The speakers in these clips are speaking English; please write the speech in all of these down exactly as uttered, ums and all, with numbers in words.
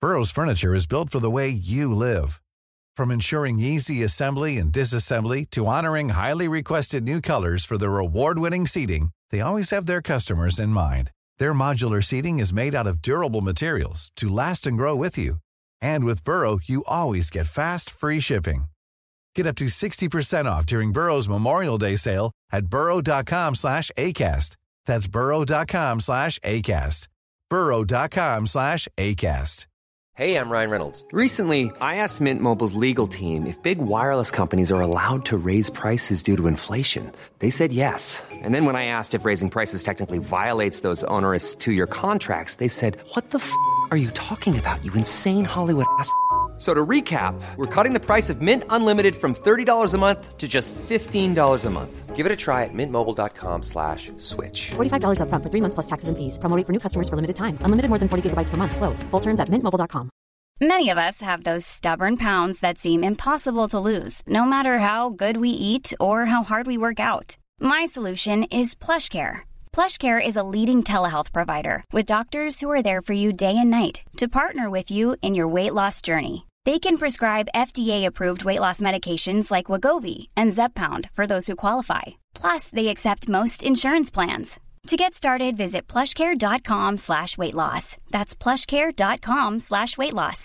Burrow's furniture is built for the way you live. From ensuring easy assembly and disassembly to honoring highly requested new colors for their award-winning seating, they always have their customers in mind. Their modular seating is made out of durable materials to last and grow with you. And with Burrow, you always get fast, free shipping. Get up to sixty percent off during Burrow's Memorial Day sale at burrow.com slash ACAST. That's burrow.com slash ACAST. burrow.com slash ACAST. Hey, I'm Ryan Reynolds. Recently, I asked Mint Mobile's legal team if big wireless companies are allowed to raise prices due to inflation. They said yes. And then when I asked if raising prices technically violates those onerous two-year contracts, they said, what the f*** are you talking about, you insane Hollywood ass f- So to recap, we're cutting the price of Mint Unlimited from thirty dollars a month to just fifteen dollars a month. Give it a try at mintmobile.com slash switch. forty-five dollars up front for three months plus taxes and fees. Promo rate for new customers for limited time. Unlimited more than forty gigabytes per month. Slows full terms at mint mobile dot com. Many of us have those stubborn pounds that seem impossible to lose, no matter how good we eat or how hard we work out. My solution is PlushCare. PlushCare is a leading telehealth provider with doctors who are there for you day and night to partner with you in your weight loss journey. They can prescribe F D A-approved weight loss medications like Wegovy and Zepbound for those who qualify. Plus, they accept most insurance plans. To get started, visit plushcare.com slash weight loss. That's plushcare.com slash weight loss.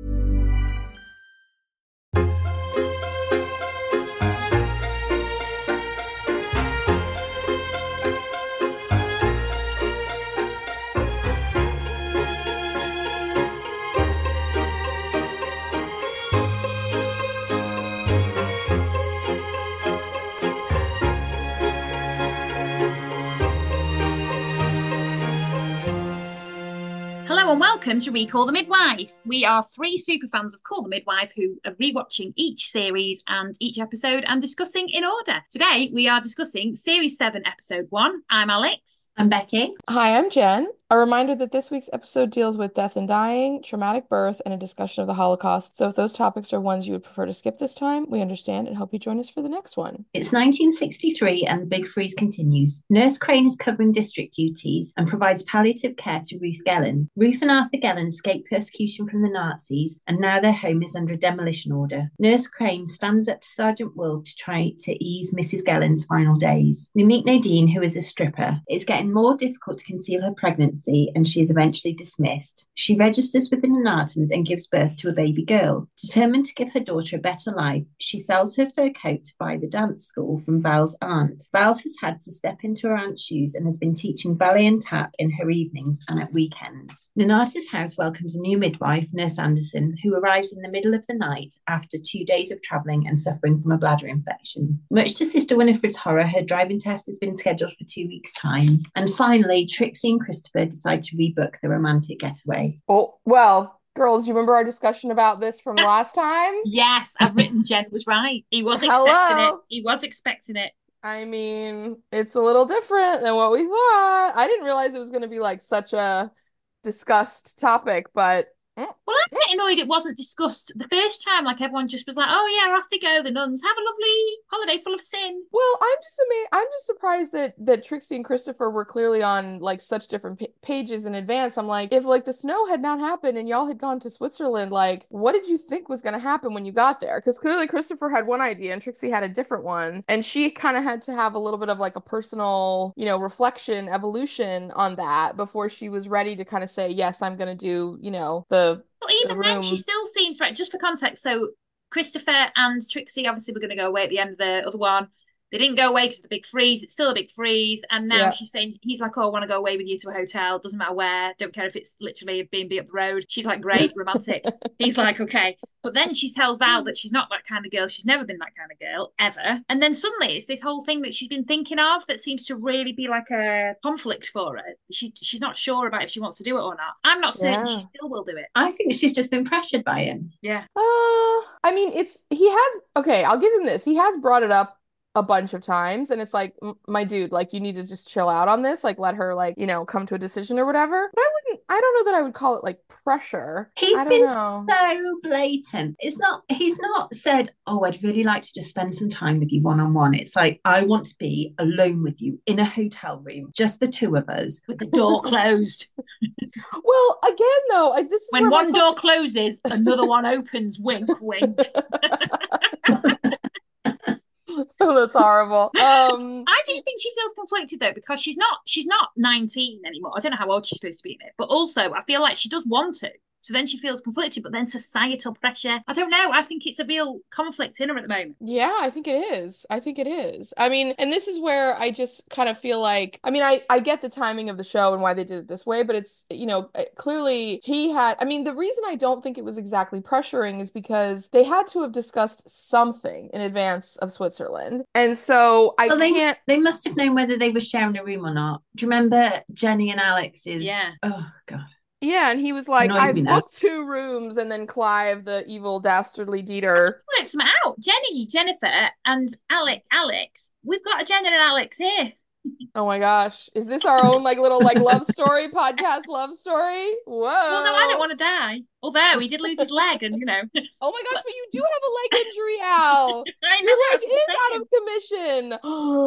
Hello and welcome to Recall the Midwife. We are three super fans of Call the Midwife who are rewatching each series and each episode and discussing in order. Today we are discussing Series seven, Episode one. I'm Alex. I'm Becky. Hi, I'm Jen. A reminder that this week's episode deals with death and dying, traumatic birth, and a discussion of the Holocaust. So if those topics are ones you would prefer to skip this time, we understand and hope you join us for the next one. It's nineteen sixty-three and the Big Freeze continues. Nurse Crane is covering district duties and provides palliative care to Ruth Gellin. Ruth and Arthur Gellin escaped persecution from the Nazis and now their home is under a demolition order. Nurse Crane stands up to Sergeant Wolfe to try to ease Missus Gellin's final days. We meet Nadine, who is a stripper. It's getting more difficult to conceal her pregnancy and she is eventually dismissed. She registers with the Nanartons and gives birth to a baby girl. Determined to give her daughter a better life, she sells her fur coat to buy the dance school from Val's aunt. Val has had to step into her aunt's shoes and has been teaching ballet and tap in her evenings and at weekends. Nanarta's house welcomes a new midwife, Nurse Anderson, who arrives in the middle of the night after two days of travelling and suffering from a bladder infection. Much to Sister Winifred's horror, her driving test has been scheduled for two weeks' time. And finally, Trixie and Christopher decide to rebook the romantic getaway. Oh, well, girls, do you remember our discussion about this from last time? Yes, I've written Jen was right. He was Hello. expecting it. He was expecting it. I mean, it's a little different than what we thought. I didn't realize it was going to be like such a discussed topic, but well, I'm getting annoyed it wasn't discussed the first time. Like everyone just was like, "Oh yeah, off they go, the nuns have a lovely holiday full of sin." Well, I'm just amazed. I'm just surprised that that Trixie and Christopher were clearly on like such different pa- pages in advance. I'm like, if like the snow had not happened and y'all had gone to Switzerland, like what did you think was going to happen when you got there? Because clearly Christopher had one idea and Trixie had a different one, and she kind of had to have a little bit of like a personal, you know, reflection, evolution on that before she was ready to kind of say, yes, I'm going to do, you know, the But even then, she still seems right. Just for context, so Christopher and Trixie obviously were going to go away at the end of the other one. They didn't go away because of the big freeze. It's still a big freeze. And now yeah. she's saying, he's like, oh, I want to go away with you to a hotel. Doesn't matter where. Don't care if it's literally a B and B up the road. She's like, great, romantic. He's like, okay. But then she tells Val that she's not that kind of girl. She's never been that kind of girl, ever. And then suddenly it's this whole thing that she's been thinking of that seems to really be like a conflict for her. She, she's not sure about if she wants to do it or not. I'm not certain yeah. she still will do it. I think she's just been pressured by him. Yeah. Uh, I mean, it's, he has, okay, I'll give him this. He has brought it up a bunch of times, and it's like, my dude, like, you need to just chill out on this, like, let her, like, you know, come to a decision or whatever. But I wouldn't, I don't know that I would call it like pressure. He's I don't been know. so blatant. It's not, he's not said, oh, I'd really like to just spend some time with you one-on-one. It's like, I want to be alone with you in a hotel room, just the two of us, with the door closed. Well, again, though, I, this is when one door question... closes, another one opens. Wink, wink. Oh, that's horrible. Um, I do think she feels conflicted though, because she's not she's not nineteen anymore. I don't know how old she's supposed to be in it, but also I feel like she does want to. So then she feels conflicted, but then societal pressure. I don't know. I think it's a real conflict in her at the moment. Yeah, I think it is. I think it is. I mean, and this is where I just kind of feel like, I mean, I, I get the timing of the show and why they did it this way, but it's, you know, clearly he had, I mean, the reason I don't think it was exactly pressuring is because they had to have discussed something in advance of Switzerland. And so I well, can't. They, they must have known whether they were sharing a room or not. Do you remember Jenny and Alex's? Yeah. Oh, God. Yeah, and he was like, I booked two rooms, and then Clive, the evil, dastardly Dieter. Let's some out. Jenny, Jennifer, and Alec, Alex. We've got a Jenna and Alex here. Oh my gosh. Is this our own like little like love story podcast love story? Whoa. Well, no, I don't want to die. Although he did lose his leg and, you know. Oh my gosh, but you do have a leg injury, Al. I know, your leg is out of commission.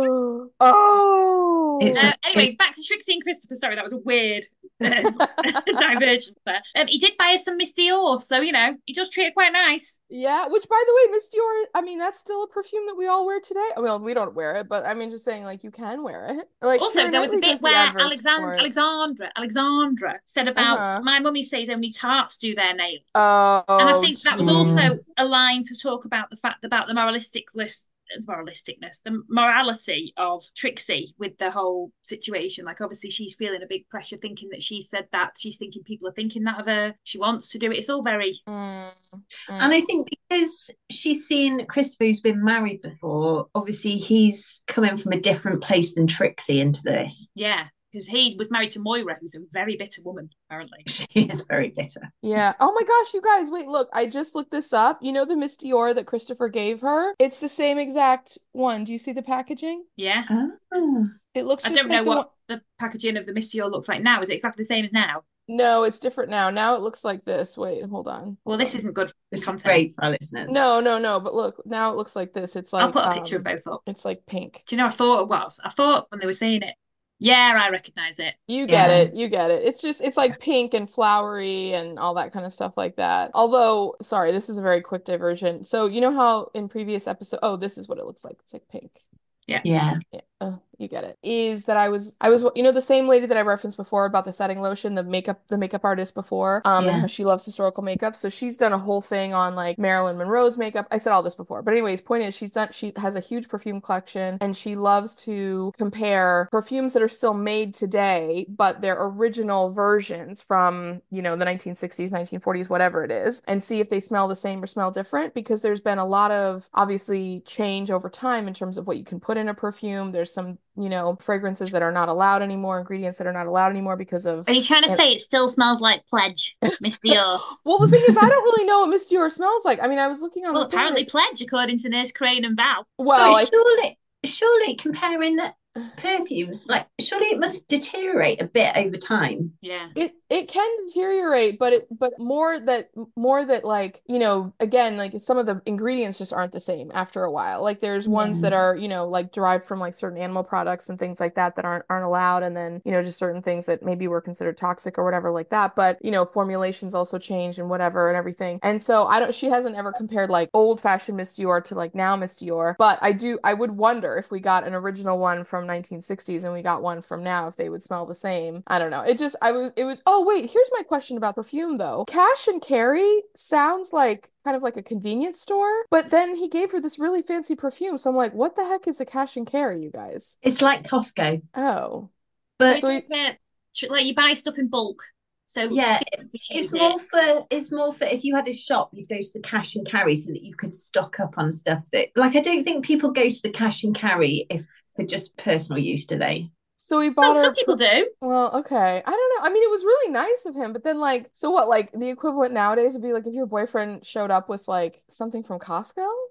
Oh. Uh, anyway, back to Trixie and Christopher. Sorry, that was a weird um, diversion there. Um, he did buy us some Miss Dior, so, you know, he does treat her quite nice. Yeah, which, by the way, Miss Dior, I mean, that's still a perfume that we all wear today. Well, we don't wear it, but I mean, just saying, like, you can wear it. Like, also, Keira there was a Knightley bit where Alexand- Alexandra Alexandra said about, uh-huh. my mummy says only tarts do their nails. Oh, and I think that was also a line to talk about the fact about the moralistic list. moralisticness, the morality of Trixie with the whole situation. Like, obviously she's feeling a big pressure thinking that she said that. She's thinking people are thinking that of her. She wants to do it. It's all very... Mm. Mm. And I think because she's seen Christopher, who's been married before, obviously he's coming from a different place than Trixie into this. Yeah. Because he was married to Moira, who's a very bitter woman, apparently. She is very bitter. Yeah. Oh my gosh, you guys, wait, look, I just looked this up. You know the Miss Dior that Christopher gave her? It's the same exact one. Do you see the packaging? Yeah. Oh. It looks I just don't like know the what one... the packaging of the Miss Dior looks like now. Is it exactly the same as now? No, it's different now. Now it looks like this. Wait, hold on. Hold well, this on. isn't good. This content. is great for our listeners. No, no, no. But look, now it looks like this. It's like I'll put a um, picture of both up. It's like pink. Do you know what I thought it was? I thought when they were saying it, yeah, I recognize it. You get yeah. it. You get it. It's just, it's like pink and flowery and all that kind of stuff like that. Although, sorry, this is a very quick diversion. So, you know how in previous episode, oh, this is what it looks like. It's like pink. Yeah. Yeah. Yeah. Uh, you get it. Is that I was I was you know the same lady that I referenced before about the setting lotion, the makeup the makeup artist before, um yeah. and how she loves historical makeup. So she's done a whole thing on like Marilyn Monroe's makeup. I said all this before, but anyways, point is she's done she has a huge perfume collection, and she loves to compare perfumes that are still made today, but their original versions from, you know, the nineteen sixties, nineteen forties, whatever it is, and see if they smell the same or smell different, because there's been a lot of obviously change over time in terms of what you can put in a perfume. There's some, you know, fragrances that are not allowed anymore, ingredients that are not allowed anymore because of... Are you trying to and... say it still smells like Pledge, Miss Dior? Well, the thing is, I don't really know what Miss Dior smells like. I mean, I was looking on well, the apparently that... Pledge, according to Nurse Crane and Val. Well, I... I... surely, surely comparing perfumes, like, surely it must deteriorate a bit over time. Yeah. It it can deteriorate, but it but more that more that like, you know, again, like some of the ingredients just aren't the same after a while. Like there's ones yeah. that are, you know, like derived from like certain animal products and things like that that aren't aren't allowed, and then, you know, just certain things that maybe were considered toxic or whatever like that. But, you know, formulations also change and whatever and everything. And so I don't she hasn't ever compared like old fashioned Miss Dior to like now Miss Dior. But I do I would wonder if we got an original one from nineteen sixties and we got one from now, if they would smell the same. I don't know. It just I was it was oh wait, here's my question about perfume though. Cash and Carry sounds like kind of like a convenience store, but then he gave her this really fancy perfume. So I'm like, what the heck is a Cash and Carry, you guys? It's like Costco. Oh. But so you, like you buy stuff in bulk. So yeah, it's more it. for it's more for if you had a shop, you'd go to the Cash and Carry so that you could stock up on stuff that, like, I don't think people go to the Cash and Carry if for just personal use, do they? So he bought well, her. Some people do. Well, okay. I don't know. I mean, it was really nice of him, but then like, so what? Like the equivalent nowadays would be like if your boyfriend showed up with like something from Costco.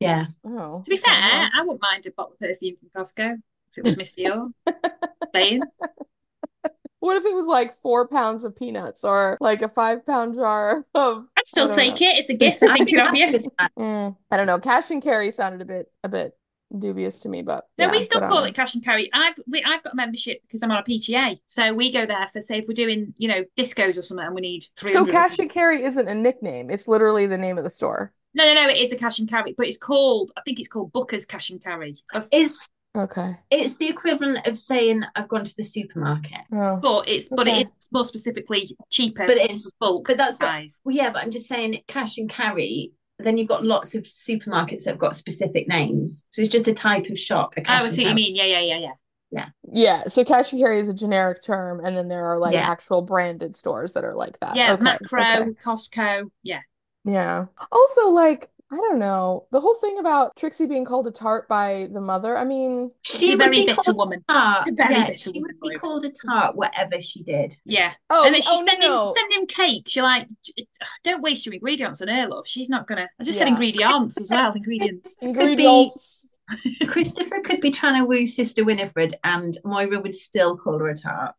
Yeah. Oh, To be okay, fair, well. I wouldn't mind a bottle of perfume from Costco if it was Missy O. Saying. What if it was like four pounds of peanuts or like a five pound jar of I'd I still don't take know. it. It's a gift for I'd be thinking of happy you. with that. Mm, I don't know. Cash and carry sounded a bit a bit dubious to me, but No, yeah, we still but I call don't know. it cash and carry. I've we, I've got a membership because I'm on a P T A, so we go there for say if we're doing you know discos or something and we need three So hundred. cash and carry isn't a nickname. It's literally the name of the store. No, no, no. It is a cash and carry, but it's called. I think it's called Booker's Cash and Carry. It's Okay. it's the equivalent of saying I've gone to the supermarket. Oh. But it's but it Okay. is more specifically cheaper. But it's bulk but that's what size. well, yeah, but I'm just saying cash and carry. Then you've got lots of supermarkets that have got specific names. So it's just a type of shop. A Oh, cash I and see what you carry. mean. Yeah, yeah, yeah, yeah. Yeah. Yeah, so cash and carry is a generic term, and then there are like Yeah. actual branded stores that are like that. Yeah, Okay. Macro, Okay. Costco. Yeah. Yeah. Also, like, I don't know, the whole thing about Trixie being called a tart by the mother. I mean, She's She a would very be bitter called woman. a tart. A very Yeah, bitter she woman, would be Lloyd. called a tart, whatever she did. Yeah. oh, And then she's oh no, sending no. sending cakes. You're like, don't waste your ingredients on her, love. She's not gonna. I just said Yeah. ingredients as well. Ingredients. Could be Ingredients. Christopher could be trying to woo Sister Winifred, and Moira would still call her a tart.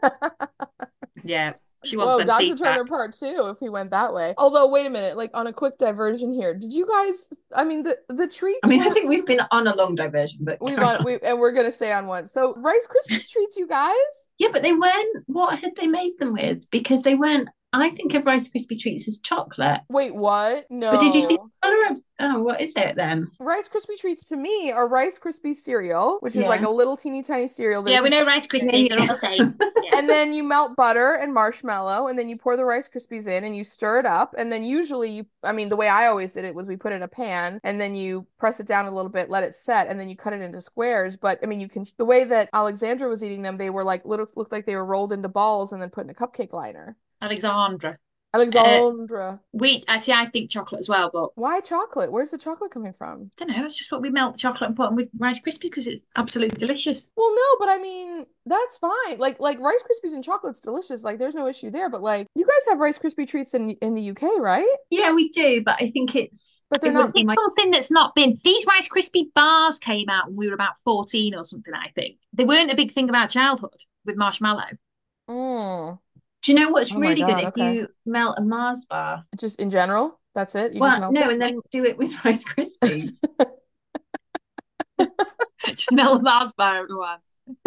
Yeah. She wants Whoa, them Doctor teeth Turner back. part two, if we went that way. Although, wait a minute, like on a quick diversion here. Did you guys, I mean, the the treats I mean, I were- think we've been on a long diversion, but we've carry on, on. we and we're gonna stay on one. So Rice Krispies treats, you guys? Yeah, but they weren't. What had they made them with? Because they weren't. I think of Rice Krispie treats as chocolate. Wait, what? No. But did you see the color of? Oh, what is it then? Rice Krispie treats to me are Rice Krispies cereal, which is Yeah. like a little teeny tiny cereal. that Yeah, if we you- know Rice Krispies. They're all the same. Yeah. And then you melt butter and marshmallow, and then you pour the Rice Krispies in and you stir it up. And then usually you, I mean, the way I always did it was we put it in a pan and then you press it down a little bit, let it set, and then you cut it into squares. But I mean, you can, the way that Alexandra was eating them, they were like, little, looked like they were rolled into balls and then put in a cupcake liner. Alexandra. Alexandra. We actually, I think chocolate as well, but Why chocolate? Where's the chocolate coming from? I don't know. It's just what we melt the chocolate and put them with Rice Krispies because it's absolutely delicious. Well, no, but I mean, that's fine. Like like Rice Krispies and chocolate's delicious. Like there's no issue there. But like you guys have Rice Krispie treats in in the U K, right? Yeah, we do, but I think it's. But they're it not- wouldn't be It's my- something that's not been. These Rice Krispie bars came out when we were about fourteen or something, I think. They weren't a big thing of our childhood with marshmallow. Mm. Do you know what's Oh my really God, good? okay. If you melt a Mars bar. Just in general, that's it. You just Well, melt no, it? and then do it with Rice Krispies. Smell the Mars bar, everyone.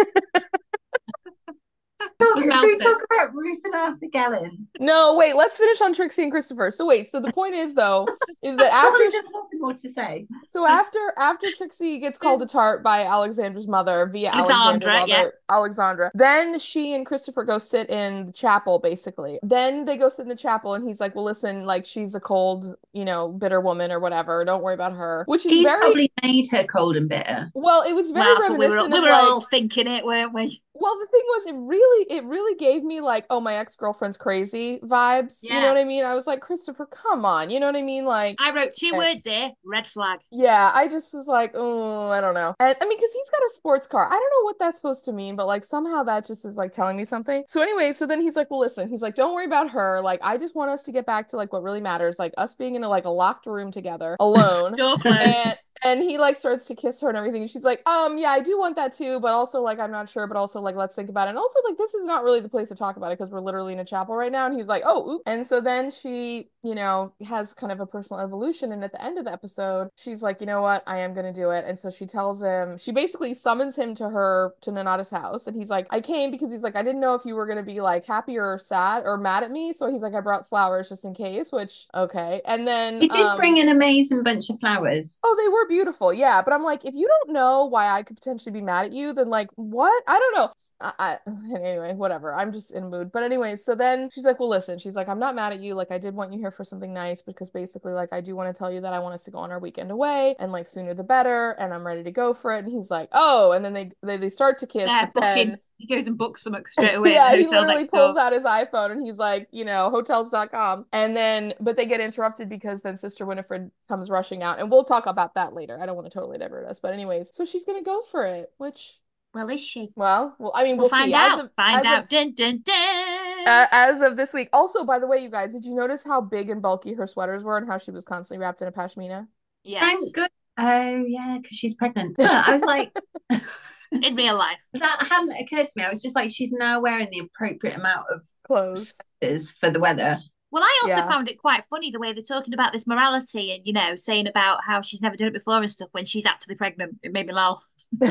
Talk- Melt Should we it. talk about Ruth and Arthur Gellin? No, wait. Let's finish on Trixie and Christopher. So wait. So the point is though, is that Surely after there's nothing more to say. so after after Trixie gets called a tart by Alexandra's mother via Alexandra, Alexandra's yeah. mother, Alexandra, then she and Christopher go sit in the chapel, basically. Then they go sit in the chapel, and he's like, "Well, listen, like she's a cold, you know, bitter woman or whatever. Don't worry about her." Which is He's very probably made her cold and bitter. well. It was very Well, that's what we were, reminiscent we of were like. all thinking it, weren't we? Well, the thing was, it really, it really gave me like, oh, my ex-girlfriend's crazy vibes. You know Yeah. what I mean? I was like, Christopher, come on. You know what I mean? Like, I wrote two Eh. words here: red flag. yeah, I just was like, oh, I don't know. And I mean, because he's got a sports car. I don't know what that's supposed to mean, but like somehow that just is like telling me something. So anyway, so then he's like, well, listen, he's like, don't worry about her. Like, I just want us to get back to like what really matters, like us being in a like a locked room together, alone. Door closed. and and he like starts to kiss her and everything. And she's like, um, yeah, I do want that too, but also like I'm not sure, but also like let's think about it. And also like this is not really the place to talk about it because we're literally in a chapel right now. And he's like, oh, oop. And so then she, you know, has kind of a personal evolution. And at the end of the episode, she's like, you know what, I am gonna do it. And so she tells him, she basically summons him to her to Nonata's house. And he's like, I came because he's like, I didn't know if you were gonna be like happy or sad or mad at me. So he's like, I brought flowers just in case, which okay. And then He did um, bring an amazing bunch of flowers. Oh, they were beautiful. Yeah. But I'm like, if you don't know why I could potentially be mad at you, then like, what? I don't know. I, I, anyway, whatever. I'm just in a mood. But anyway, so then she's like, well, listen, she's like, I'm not mad at you. Like, I did want you here for something nice because basically, like, I do want to tell you that I want us to go on our weekend away and like sooner the better. And I'm ready to go for it. And he's like, oh, and then they, they, they start to kiss. They're But booking. then, He goes and books something straight away yeah, at the he hotel literally next pulls door. out his iPhone and he's like, you know, hotels dot com. And then, but they get interrupted because then Sister Winifred comes rushing out. And we'll talk about that later. I don't want to totally divert us. But anyways, so she's going to go for it, which, Well, is she? well, well, I mean, We'll, we'll, find see. out. As of, find as out. Of, dun, dun, dun. uh, as of this week. Also, by the way, you guys, did you notice how big and bulky her sweaters were and how she was constantly wrapped in a pashmina? Yes. Thank goodness. Oh, yeah, because she's pregnant. But I was like, in real life. That hadn't occurred to me. I was just like, she's now wearing the appropriate amount of clothes sweaters for the weather. Well, I also Yeah. found it quite funny the way they're talking about this morality and, you know, saying about how she's never done it before and stuff when she's actually pregnant. It made me laugh.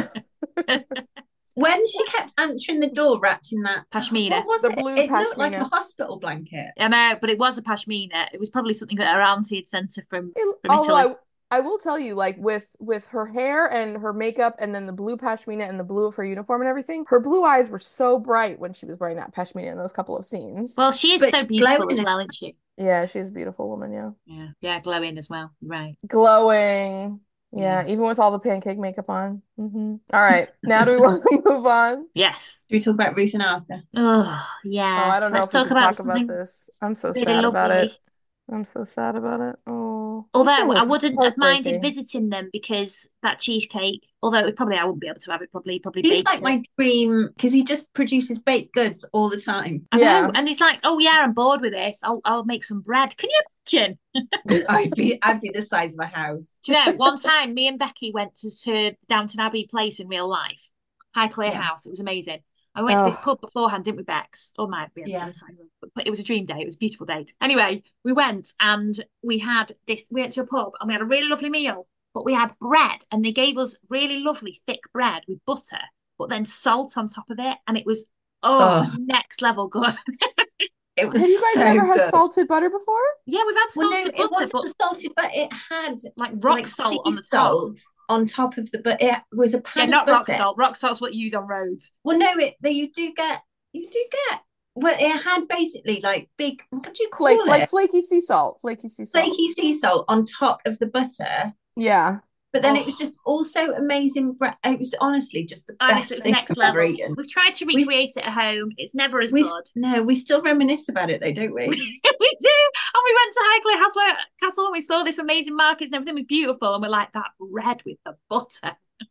When she kept answering the door wrapped in that Pashmina. What was The it? blue It looked like pashmina. a hospital blanket. I know, but it was a pashmina. It was probably something that her auntie had sent her from, It- from although Italy. I, I will tell you, like with with her hair and her makeup, and then the blue pashmina and the blue of her uniform and everything, her blue eyes were so bright when she was wearing that pashmina in those couple of scenes. Well, she is But so she's beautiful glowing as in- well, isn't she? Yeah, she's a beautiful woman. Yeah, Yeah, yeah, glowing as well. Right. glowing. Yeah, even with all the pancake makeup on. hmm All right, now do we want to move on? Yes. Should we talk about Ruth and Arthur? Oh, yeah. Oh, I don't know Let's if we talk can about talk about something this. I'm so really sad about lovely. it. I'm so sad about it. Oh, this Although thing I was wouldn't have minded heartbreaking. visiting them because that cheesecake, although it probably I wouldn't be able to have it, probably probably He's baked like it. my dream because he just produces baked goods all the time. I Yeah. know, and he's like, "Oh yeah, I'm bored with this. I'll I'll make some bread." Can you imagine? I'd be I'd be the size of a house. Do you know? One time, me and Becky went to, to Downton Abbey Place in real life, Highclere Yeah. House. It was amazing. I went to this Oh. pub beforehand, didn't we, Bex? Or might be, Yeah. but, but it was a dream day. It was a beautiful date. Anyway, we went and we had this. We went to a pub and we had a really lovely meal. But we had bread, and they gave us really lovely thick bread with butter, but then salt on top of it, and it was oh, Oh. next level good. It was Have you guys so never had good. salted butter before? Yeah, we've had Well, no, salted it butter, wasn't but salted, but it had like rock like salt on the sea top. salt on top of the. But it was a Yeah, pad not of rock butter. salt. Rock salt's what you use on roads. Well, no, it that you do get you do get. Well, it had basically like big. What do you call Flake, it? like flaky sea salt, flaky sea salt. Flaky sea salt on top of the butter. Yeah. But then Oh. it was just also amazing bread. It was honestly just the best Honestly, it was thing next I've ever level. eaten. We've tried to We- recreate it at home. It's never as We good. no, we still reminisce about it though, don't we? we do. And we went to Highclere Castle, Castle and we saw this amazing markets and everything was beautiful. And we're like, that bread with the butter.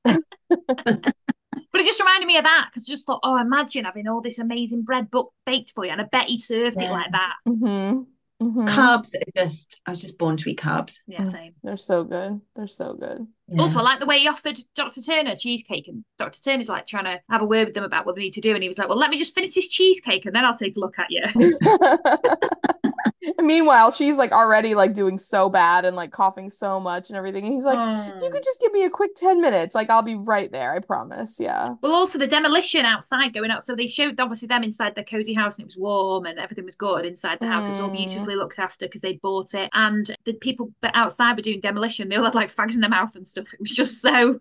But it just reminded me of that because I just thought, oh, imagine having all this amazing bread bu- baked for you. And I bet he served it Yeah. like that. Mm-hmm. Mm-hmm. Carbs are just. I was just born to eat carbs. Yeah, Mm. same. They're so good. They're so good. Also, I like the way he offered Doctor Turner cheesecake, and Doctor Turner's like trying to have a word with them about what they need to do. And he was like, well, let me just finish this cheesecake and then I'll take a look at you. Meanwhile, she's like already like doing so bad and like coughing so much and everything. And he's like, you could just give me a quick ten minutes. Like, I'll be right there. I promise. Yeah. Well, also the demolition outside going out. So they showed obviously them inside their cozy house and it was warm and everything was good inside the house. It was all Mm. beautifully looked after because they'd bought it. And the people that outside were doing demolition, they all had like fags in their mouth and stuff. It was just so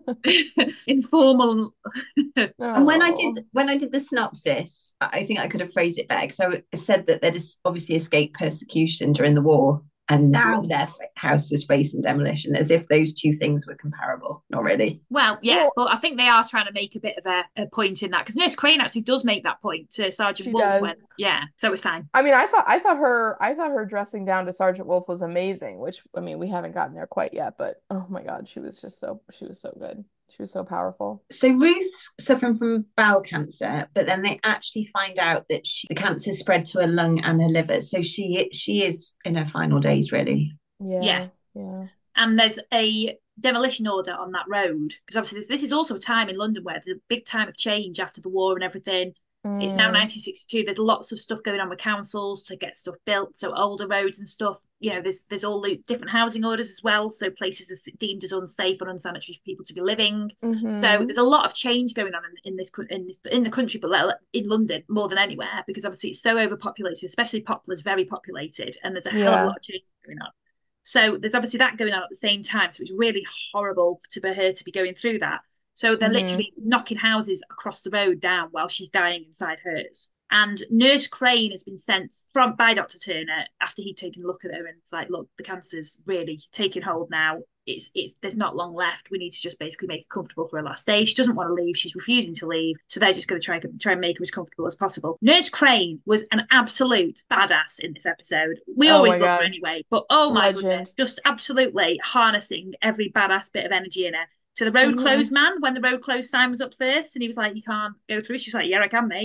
informal. And when I Oh. did when I did the synopsis, I I think I could have phrased it better. So it said that they'd es- obviously escaped persecution during the war, and now their f- house was facing demolition, as if those two things were comparable. Not really. Well, yeah, Well- but I think they are trying to make a bit of a, a point in that because Nurse Crane actually does make that point to Sergeant She Wolf does. when, yeah, so it's fine. I mean, I thought I thought her I thought her dressing down to Sergeant Wolf was amazing, which I mean, we haven't gotten there quite yet, but oh my God, she was just so she was so good. She was so powerful. So Ruth's suffering from bowel cancer, but then they actually find out that she, the cancer spread to her lung and her liver. So she she is in her final days, really. Yeah. Yeah. Yeah. And there's a demolition order on that road because obviously this, this is also a time in London where there's a big time of change after the war and everything. It's now Mm. nineteen sixty-two. There's lots of stuff going on with councils to get stuff built. So older roads and stuff, you know, there's there's all the different housing orders as well. So places are deemed as unsafe or unsanitary for people to be living. Mhm. So there's a lot of change going on in, in this co- in this in the country, but let- in London more than anywhere because obviously it's so overpopulated, especially Poplar's very populated, and there's a hell of Yeah. a lot of change going on. So there's obviously that going on at the same time. So it's really horrible to be her to be going through that. So they're Mhm. literally knocking houses across the road down while she's dying inside hers. And Nurse Crane has been sent from by Doctor Turner after he'd taken a look at her and it's like, look, the cancer's really taking hold now. It's it's there's not long left. We need to just basically make her comfortable for her last day. She doesn't want to leave. She's refusing to leave. So they're just going to try try and make her as comfortable as possible. Nurse Crane was an absolute badass in this episode. We Oh always my love her God. anyway, but oh my Legend. goodness, just absolutely harnessing every badass bit of energy in her. To the road Mhm. closed man, when the road closed sign was up first, and he was like, "You can't go through." She's like, "Yeah, I can, mate."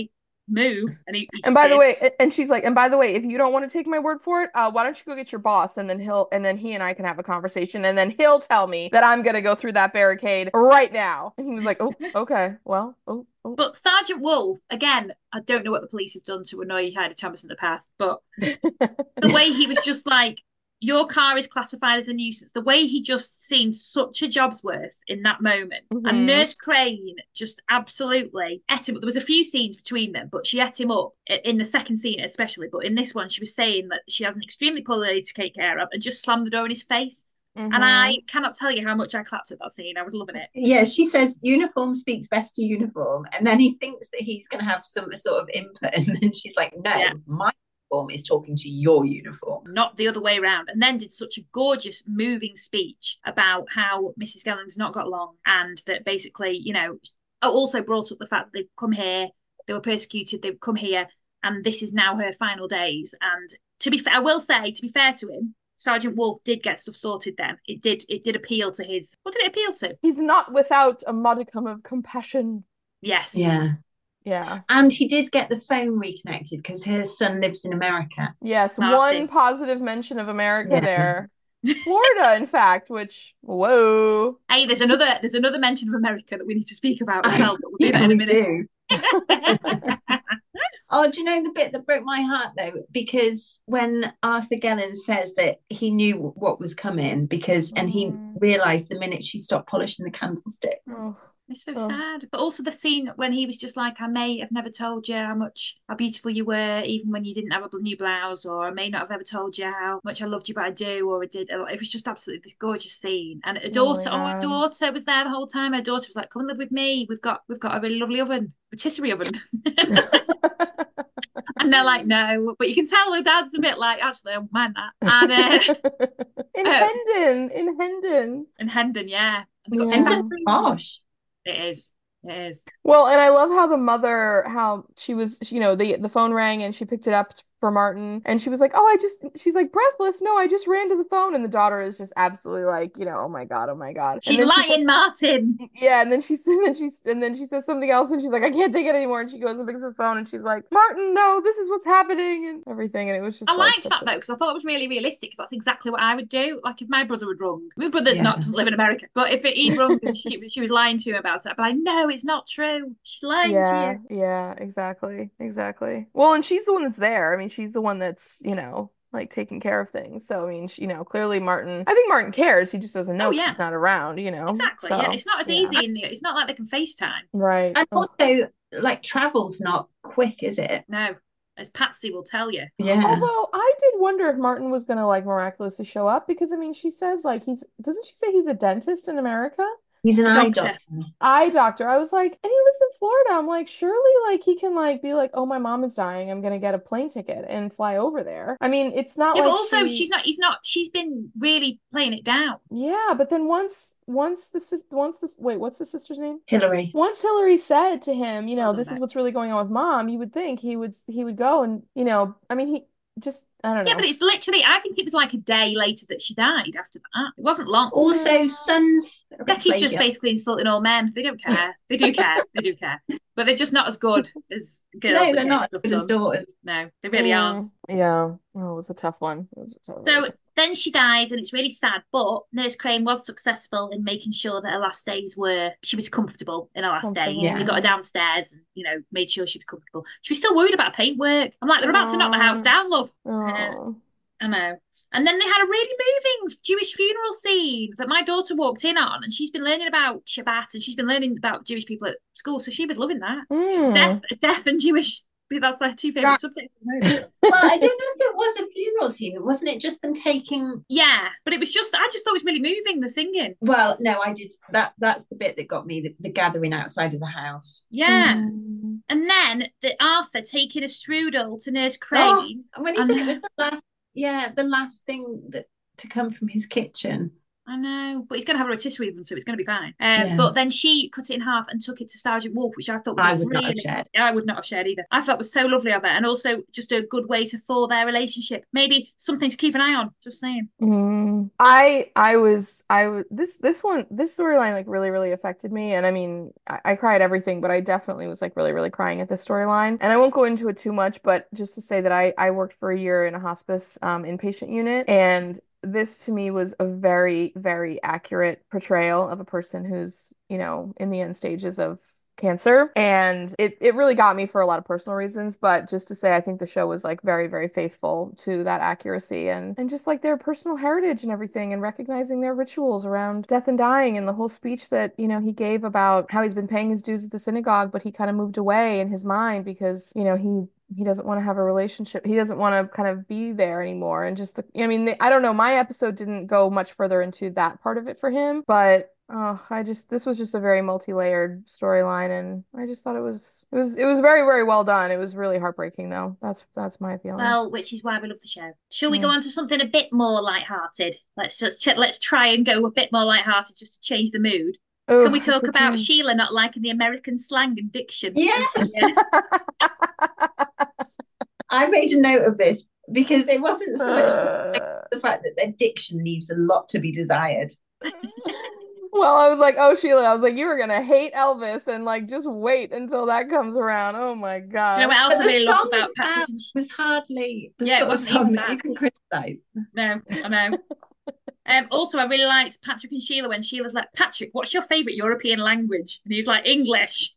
move. And he, he And by did. the way, and she's like, and by the way, if you don't want to take my word for it, uh, why don't you go get your boss, and then he'll, and then he and I can have a conversation, and then he'll tell me that I'm gonna go through that barricade right now. And he was like, oh, okay, well, oh, oh. But Sergeant Wolf, again, I don't know what the police have done to annoy Heidi Thomas in the past, but the way he was just like, your car is classified as a nuisance. The way he just seemed such a job's worth in that moment. Mhm. And Nurse Crane just absolutely ate him up. There was a few scenes between them, but she ate him up in the second scene especially. But in this one, she was saying that she has an extremely poor lady to take care of and just slammed the door in his face. Mhm. And I cannot tell you how much I clapped at that scene. I was loving it. Yeah, she says uniform speaks best to uniform. And then he thinks that he's going to have some sort of input. And then she's like, no, Yeah. my uniform is talking to your uniform. Not the other way around. And then did such a gorgeous, moving speech about how Missus Gelling's not got long, and that basically, you know, also brought up the fact that they've come here, they were persecuted, they've come here, and this is now her final days. And to be fair, I will say, to be fair to him, Sergeant Wolf did get stuff sorted then. It did it did appeal to his, what did it appeal to? He's not without a modicum of compassion. Yes. Yeah. Yeah. And he did get the phone reconnected because her son lives in America. Yes, Martin. one positive mention of America Yeah. there. Florida, in fact, which, whoa. Hey, there's another there's another mention of America that we need to speak about as well, but we'll do that Yeah, in a we minute. do. Oh, do you know the bit that broke my heart though? Because when Arthur Gellin says that he knew what was coming, because and he Mm. realised the minute she stopped polishing the candlestick. Oh. It's so Oh. sad. But also the scene when he was just like, I may have never told you how much, how beautiful you were, even when you didn't have a new blouse, or I may not have ever told you how much I loved you, but I do, or I did. It was just absolutely this gorgeous scene. And her Oh my daughter, oh, her God. daughter was there the whole time. Her daughter was like, come and live with me. We've got we've got a really lovely oven, a rotisserie oven. And they're like, no. But you can tell her dad's a bit like, actually, I don't mind that. And uh, In Uh, Hendon, in Hendon. and Hendon, yeah. And they've got Yeah. two Hendon's bathrooms. posh. It is. It is. Well, and I love how the mother, how she was, you know, the the phone rang and she picked it up for Martin, and she was like, "Oh, I just," she's like, breathless. No, I just ran to the phone, and the daughter is just absolutely like, you know, oh my God, oh my God. And She's then she lying, says- Martin. Yeah, and then she's and then she's and then she says something else, and she's like, I can't take it anymore, and she goes and picks up the phone, and she's like, Martin, no, this is what's happening, and everything, and it was just I like liked such that a- though, because I thought it was really realistic, because that's exactly what I would do. Like if my brother had rung, my brother's Yeah. not doesn't live in America, but if it, he'd rung and she, she was lying to him about it, I'd be like, no, it's not true. She's lying Yeah, to you. yeah, exactly, exactly. Well, and she's the one that's there. I mean, she's the one that's, you know, like taking care of things. So, I mean, she, you know, clearly Martin, I think Martin cares. He just doesn't know Oh, 'cause yeah. he's not around, you know. Exactly. So, Yeah, it's not as yeah. easy in the. It's not like they can FaceTime. Right. And Oh. also, like, travel's not quick, is it? No, as Patsy will tell you. Yeah. Although I did wonder if Martin was gonna like miraculously show up, because I mean, she says like he's, doesn't she say he's a dentist in America? He's an eye Doctor. doctor. Eye doctor. I was like, and he lives in Florida. I'm like, surely like he can like be like, oh, my mom is dying. I'm gonna get a plane ticket and fly over there. I mean, it's not Yeah, like but also she... she's not. He's not. She's been really playing it down. Yeah, but then once once the sis once this wait, what's the sister's name? Hillary. Once Hillary said to him, you know, Well done, this is Beck. what's really going on with mom, you would think he would he would go and, you know, I mean, he just, I don't know. Yeah, but it's literally. I think it was like a day later that she died. After that, it wasn't long. Also, sons. are a bit Becky's just flaky. basically insulting all men. They don't care. They do care. They do care. But they're just not as good as girls. No, that they're get not stuff as good as done. daughters. No, they really Mm, aren't. Yeah. Oh, it was a tough one. It was a tough So one. then she dies, and it's really sad. But Nurse Crane was successful in making sure that her last days were, she was comfortable in her last days. Comfortable. They got her downstairs and, you know, made sure she was comfortable. She was still worried about paintwork. I'm like, they're about to knock the house Aw. down, love. Oh. I know. And then they had a really moving Jewish funeral scene that my daughter walked in on, and she's been learning about Shabbat, and she's been learning about Jewish people at school, so she was loving that. Mm. Death, death and Jewish, that's their two favourite That- subjects. at the moment. Well, I don't know if it was a funeral scene. Wasn't it just them taking? Yeah, but it was just, I just thought it was really moving, the singing. Well, no, I did. That that's the bit that got me. The, the gathering outside of the house. Yeah. Mm. And then the Arthur taking a strudel to Nurse Oh, Crane. and when he And said then- it was the last, yeah, the last thing that to come from his kitchen. I know, but he's going to have a rotisserie oven, so it's going to be fine. Um, Yeah. But then she cut it in half and took it to Sergeant Wolf, which I thought was I a would not really, have shared. I would not have shared either. I thought was so lovely of it, and also just a good way to thaw their relationship. Maybe something to keep an eye on. Just saying. Mm. I I was I was this this one this storyline like really really affected me, and I mean I, I cried everything, but I definitely was like really really crying at this storyline. And I won't go into it too much, but just to say that I I worked for a year in a hospice um inpatient unit, and this to me was a very, very accurate portrayal of a person who's, you know, in the end stages of cancer. And it, it really got me for a lot of personal reasons. But just to say, I think the show was like very, very faithful to that accuracy and, and just like their personal heritage and everything and recognizing their rituals around death and dying and the whole speech that, you know, he gave about how he's been paying his dues at the synagogue, but he kind of moved away in his mind because, you know, he he doesn't want to have a relationship. He doesn't want to kind of be there anymore. And just the, I mean, I don't know. My episode didn't go much further into that part of it for him, but oh, I just, this was just a very multi-layered storyline. And I just thought it was, it was, it was very, very well done. It was really heartbreaking though. That's, that's my feeling. Well, which is why we love the show. Shall we go on to something a bit more lighthearted? Let's just ch- let's try and go a bit more lighthearted just to change the mood. Oh, Can we talk we about can. Sheila not liking the American slang and diction? Yes. I made a note of this because it wasn't so much the, the fact that their diction leaves a lot to be desired. Well, I was like, oh, Sheila, I was like, you were gonna hate Elvis and like just wait until that comes around. Oh my God. Do you know what else But I really the loved song about as Patrick well and Sh- was hardly the Yeah, it sort of wasn't song even that you that. can criticise. No, I know. Um, also, I really liked Patrick and Sheila when Sheila's like, Patrick, what's your favourite European language? And he's like, English.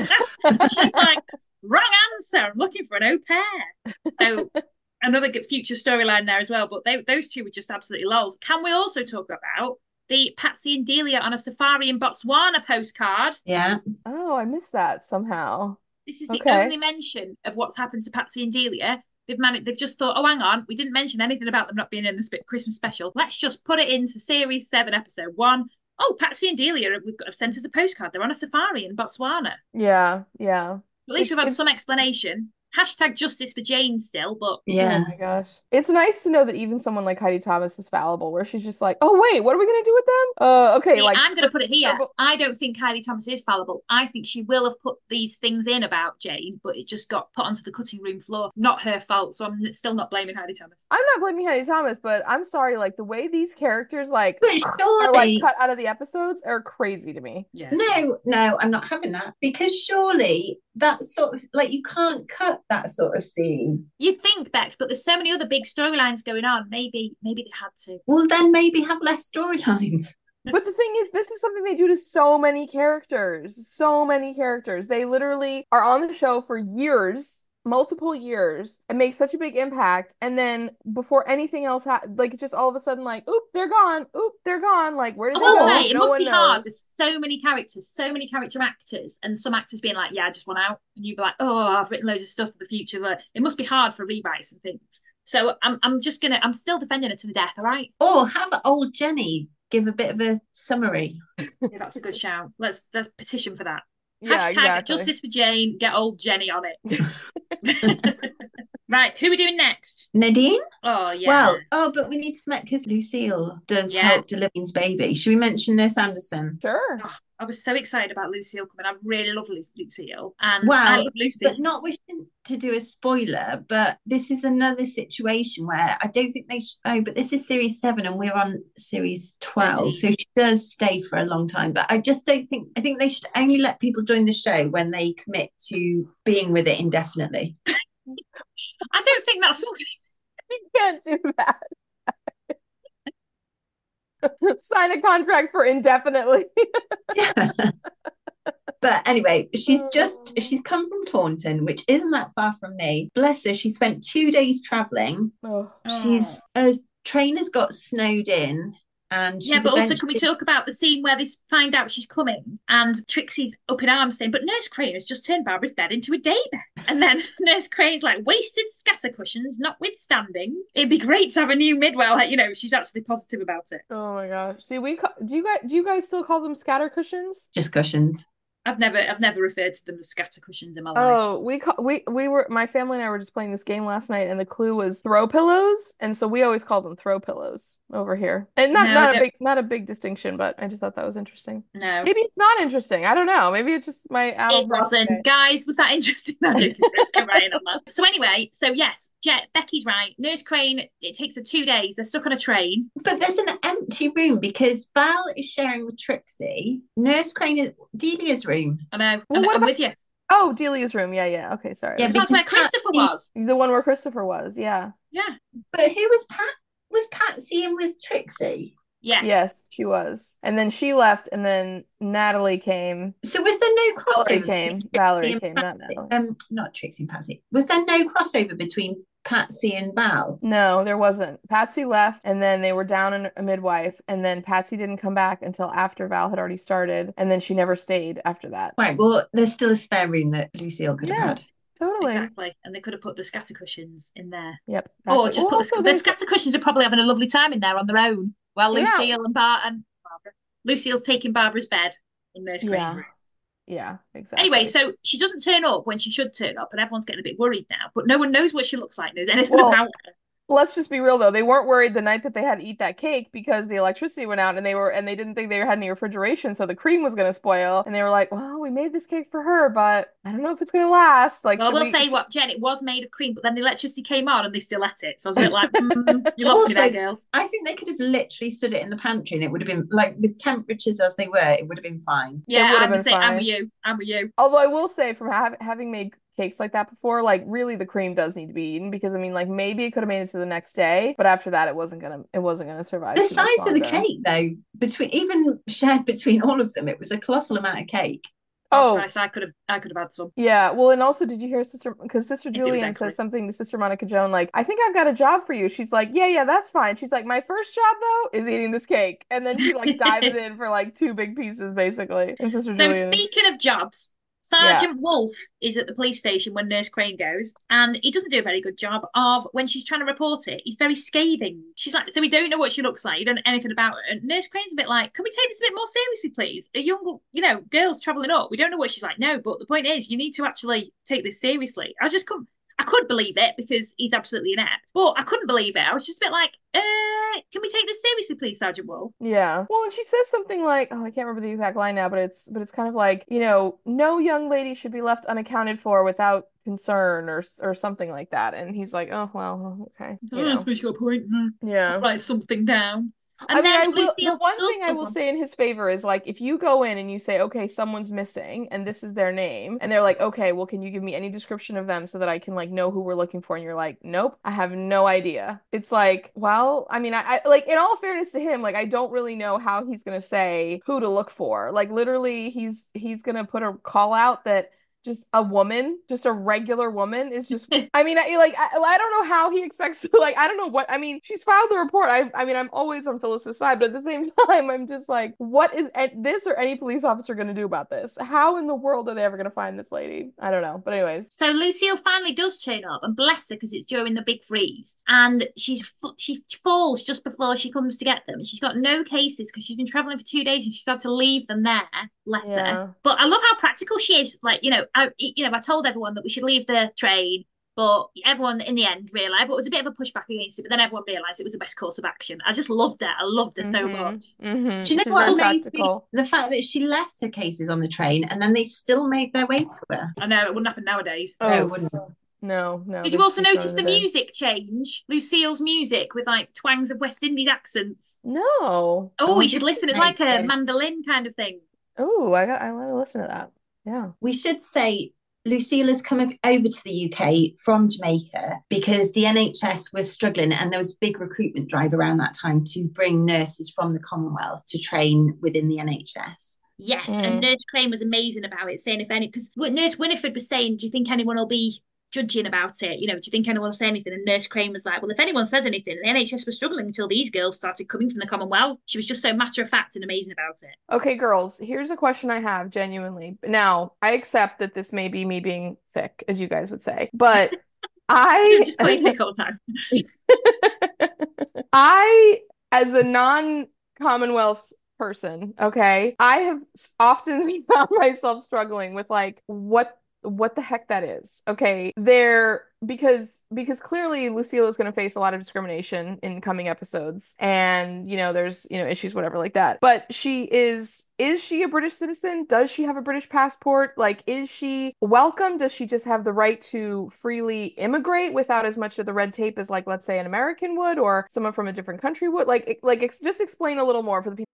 She's like, wrong answer. I'm looking for an au pair. So another good future storyline there as well. But they, those two were just absolutely lols. Can we also talk about the Patsy and Delia on a safari in Botswana postcard? Yeah. Oh, I missed that somehow. This is the Okay. only mention of what's happened to Patsy and Delia. They've managed. They've just thought, oh, hang on, we didn't mention anything about them not being in the sp- Christmas special. Let's just put it into series seven, episode one. Oh, Patsy and Delia, we've got have sent us a postcard. They're on a safari in Botswana. Yeah, yeah. At least It's- we've had it's- some explanation. Hashtag justice for Jane still, but Oh Yeah. my gosh. It's nice to know that even someone like Heidi Thomas is fallible, where she's just like, oh wait, what are we gonna do with them? Uh okay, see, like I'm going to put it here. so- I don't think Heidi Thomas is fallible. I think she will have put these things in about Jane, but it just got put onto the cutting room floor. Not her fault, so I'm still not blaming Heidi Thomas. I'm not blaming Heidi Thomas, but I'm sorry, like the way these characters like But are like surely, cut out of the episodes are crazy to me. Yeah. no, no, I'm not having that because surely that sort of like you can't cut that sort of scene. You'd think, Bex, but there's so many other big storylines going on. Maybe, maybe they had to. Well, then maybe have less storylines. But the thing is, this is something they do to so many characters. So many characters. They literally are on the show for years, multiple years, and make such a big impact. And then before anything else, ha- like just all of a sudden, like, oop, they're gone. Oop, they're gone. Like, where I did they will go? say, it No must one be hard. knows. There's so many characters, so many character actors, and some actors being like, yeah, I just want out. And you'd be like, oh, I've written loads of stuff for the future. But it must be hard for rewrites and things. So I'm, I'm just going to, I'm still defending her to the death, all right? Or have old Jenny give a bit of a summary. Yeah, that's a good shout. Let's, let's petition for that. Yeah, Hashtag exactly. justice for Jane, get old Jenny on it. Right, who are we doing next? Nadine? Oh, yeah. Well, oh, but we need to make because Lucille does Yeah. help Delivian's baby. Should we mention Nurse Anderson? Sure. Oh, I was so excited about Lucille coming. I really love Lu- Lucille. And Well, I love Lucy. But not wishing to do a spoiler, but this is another situation where I don't think they. Sh- oh, but this is series seven, and we're on series twelve, so she does stay for a long time. But I just don't think. I think they should only let people join the show when they commit to being with it indefinitely. I don't think that's You can't do that. Sign a contract for indefinitely. Yeah. But anyway, she's just she's come from Taunton, which isn't that far from me. Bless her, she spent two days traveling. Oh. She's her trainers got snowed in, and she's yeah, but also can we eventually- talk about the scene where they find out she's coming and Trixie's up in arms saying, but Nurse Crane has just turned Barbara's bed into a daybed. And then Nurse Crane's like, wasted scatter cushions notwithstanding, it'd be great to have a new midwell. You know, she's actually positive about it. Oh my gosh. See, we ca- do you guys do you guys still call them scatter cushions? just cushions. I've never, I've never referred to them as scatter cushions in my life. Oh, we call, we we were my family and I were just playing this game last night, and the clue was throw pillows, and so we always call them throw pillows over here. And not No, not a don't- big not a big distinction, but I just thought that was interesting. No, Maybe it's not interesting. I don't know. Maybe it's just my adult it brain wasn't. today. Guys, was that interesting? No, joking. Don't write it on that. So anyway, so yes, Jet, Becky's right. Nurse Crane, it takes her two days. They're stuck on a train. But there's an empty room because Val is sharing with Trixie. Nurse Crane is Delia's room. I know. Well, I'm, what I'm about- with you. Oh, Delia's room. Yeah, yeah. Okay, sorry. Yeah, That's because where Christopher Patsy- was. The one where Christopher was. Yeah. Yeah. But who was Pat? Was Patsy in with Trixie? Yes. Yes, she was. And then she left, and then Natalie came. So was there no Valerie crossover? came. between Valerie Trixie came, and not Patsy? Natalie. Um, not Trixie and Patsy. Was there no crossover between Patsy and Val? No, there wasn't. Patsy left, and then they were down in a midwife, and then Patsy didn't come back until after Val had already started, and then she never stayed after that. Right. Well, there's still a spare room that Lucille could Yeah. have had. Totally. Exactly. And they could have put the scatter cushions in there. Yep. Or exactly. just Well, put the, also the there's- scatter cushions are probably having a lovely time in there on their own. While Yeah. Lucille and Bart and Barbara. Lucille's taking Barbara's bed in Nurse Crane's Yeah. room. Yeah, exactly. Anyway, so she doesn't turn up when she should turn up, and everyone's getting a bit worried now. But no one knows what she looks like, knows anything Well, about her. let's just be real though. They weren't worried the night that they had to eat that cake because the electricity went out and they were and they didn't think they had any refrigeration, so the cream was gonna spoil. And they were like, "Well, we made this cake for her, but I don't know if it's gonna last." Like, Well, I should will we- say what, Jen, it was made of cream, but then the electricity came on and they still ate it. So I was a bit like, mm, you lost me Also, there, girls. I think they could have literally stood it in the pantry and it would have been like with temperatures as they were, it would have been fine. Yeah, would have I'm, the been same. I'm fine. with you. I'm with you. Although I will say, from ha having made cakes like that before, like really the cream does need to be eaten because I mean, like maybe it could have made it to the next day, but after that, it wasn't gonna it wasn't gonna survive. The too much size of the longer. cake, though, between even shared between all of them, it was a colossal amount of cake. Oh, Oh, nice. I could have, I could have had some. yeah. Well, and also, did you hear Sister? Because Sister think it was Julian excellent. says something to Sister Monica Joan, like, "I think I've got a job for you." She's like, "Yeah, yeah, that's fine." She's like, "My first job though is eating this cake," and then she like dives in for like two big pieces, basically. And Sister So Julian, speaking of jobs, Sergeant Wolf is at the police station when Nurse Crane goes, and he doesn't do a very good job of when she's trying to report it. He's very scathing. She's like, so we don't know what she looks like. You don't know anything about her. And Nurse Crane's a bit like, can we take this a bit more seriously, please? A young, you know, girl's traveling up. We don't know what she's like. No, but the point is, you need to actually take this seriously. I just couldn't. I could believe it because he's absolutely inept, but I couldn't believe it. I was just a bit like, uh, can we take this seriously, please, Sergeant Wolf? yeah. Well, and she says something like, "Oh, I can't remember the exact line now, but it's but it's kind of like, you know, no young lady should be left unaccounted for without concern or or something like that." And he's like, "Oh, well, okay." You Oh, I know. suppose you got a point. Mm. Yeah. Write something down. And I mean, then I will, Lucille the one does thing I the will one- say in his favor is like if you go in and you say, okay, someone's missing and this is their name, and they're like, okay, well, can you give me any description of them so that I can like know who we're looking for? And you're like, nope, I have no idea. It's like, well, I mean, I, I like in all fairness to him, like I don't really know how he's gonna say who to look for. Like literally, he's he's gonna put a call out that just a woman, just a regular woman is just, I mean, I, like, I, I don't know how he expects to, like, I don't know what, I mean, she's filed the report. I, I mean, I'm always on Phyllis's side, but at the same time, I'm just like, what is this or any police officer going to do about this? How in the world are they ever going to find this lady? I don't know. But anyways. So Lucille finally does turn up, and bless her, because it's during the big freeze, and she's she falls just before she comes to get them. And she's got no cases because she's been traveling for two days and she's had to leave them there. Bless Yeah. her. But I love how practical she is. Like, you know, I, you know, I told everyone that we should leave the train, but everyone in the end realised, but it was a bit of a pushback against it, but then everyone realised it was the best course of action. I just loved it. I loved it so Mhm. much. Mhm. Do you know She's what very amazed me? practical. The fact that she left her cases on the train and then they still made their way to her. I know, it wouldn't happen nowadays. No, Oh, it wouldn't. no, no. Did you they'd also be thrown notice in the bin. music change? Lucille's music with like twangs of West Indies accents. No. Oh, Oh, you I should didn't listen. It's like a notice. mandolin kind of thing. Oh, I got, I want to listen to that. Yeah. We should say Lucille has come over to the U K from Jamaica because the N H S was struggling and there was a big recruitment drive around that time to bring nurses from the Commonwealth to train within the N H S. Yes, Mm. and Nurse Crane was amazing about it, saying if any, because Nurse Winifred was saying, do you think anyone will be judging about it? You know, do you think anyone will say anything? And Nurse Crane was like, well, if anyone says anything, the N H S was struggling until these girls started coming from the Commonwealth. She was just so matter of fact and amazing about it. Okay, girls, here's a question I have genuinely. Now, I accept that this may be me being thick, as you guys would say, but I Just quite thick all the time. I, as a non-Commonwealth person, okay, I have often found myself struggling with like what what the heck that is. Okay, there because because clearly Lucille is going to face a lot of discrimination in coming episodes, and you know there's you know issues whatever like that. But she is is she a British citizen? Does she have a British passport? Like, is she welcome? Does she just have the right to freely immigrate without as much of the red tape as, like, let's say an American would, or someone from a different country would? Like, like ex- just explain a little more for the people.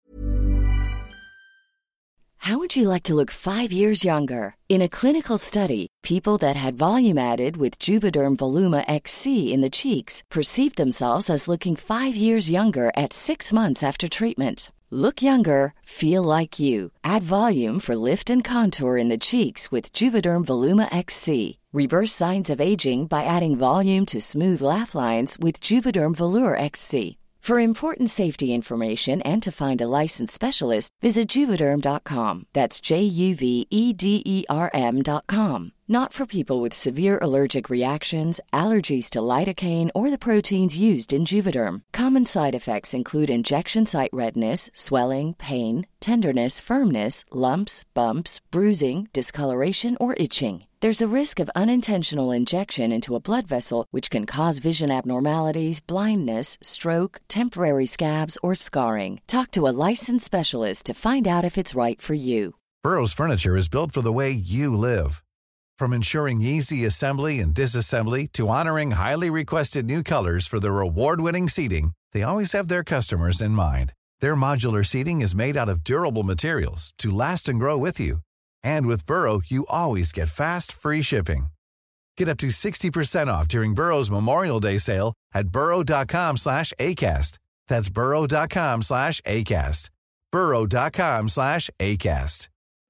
How would you like to look five years younger? In a clinical study, people that had volume added with Juvederm Voluma X C in the cheeks perceived themselves as looking five years younger at six months after treatment. Look younger, feel like you. Add volume for lift and contour in the cheeks with Juvederm Voluma X C. Reverse signs of aging by adding volume to smooth laugh lines with Juvederm Volure X C. For important safety information and to find a licensed specialist, visit Juvederm dot com. That's J U V E D E R M dot com. Not for people with severe allergic reactions, allergies to lidocaine, or the proteins used in Juvederm. Common side effects include injection site redness, swelling, pain, tenderness, firmness, lumps, bumps, bruising, discoloration, or itching. There's a risk of unintentional injection into a blood vessel, which can cause vision abnormalities, blindness, stroke, temporary scabs, or scarring. Talk to a licensed specialist to find out if it's right for you. Burrow's furniture is built for the way you live. From ensuring easy assembly and disassembly to honoring highly requested new colors for their award-winning seating, they always have their customers in mind. Their modular seating is made out of durable materials to last and grow with you. And with Burrow, you always get fast, free shipping. Get up to sixty percent off during Burrow's Memorial Day sale at burrow.com slash ACAST. That's burrow.com slash ACAST. burrow.com slash ACAST.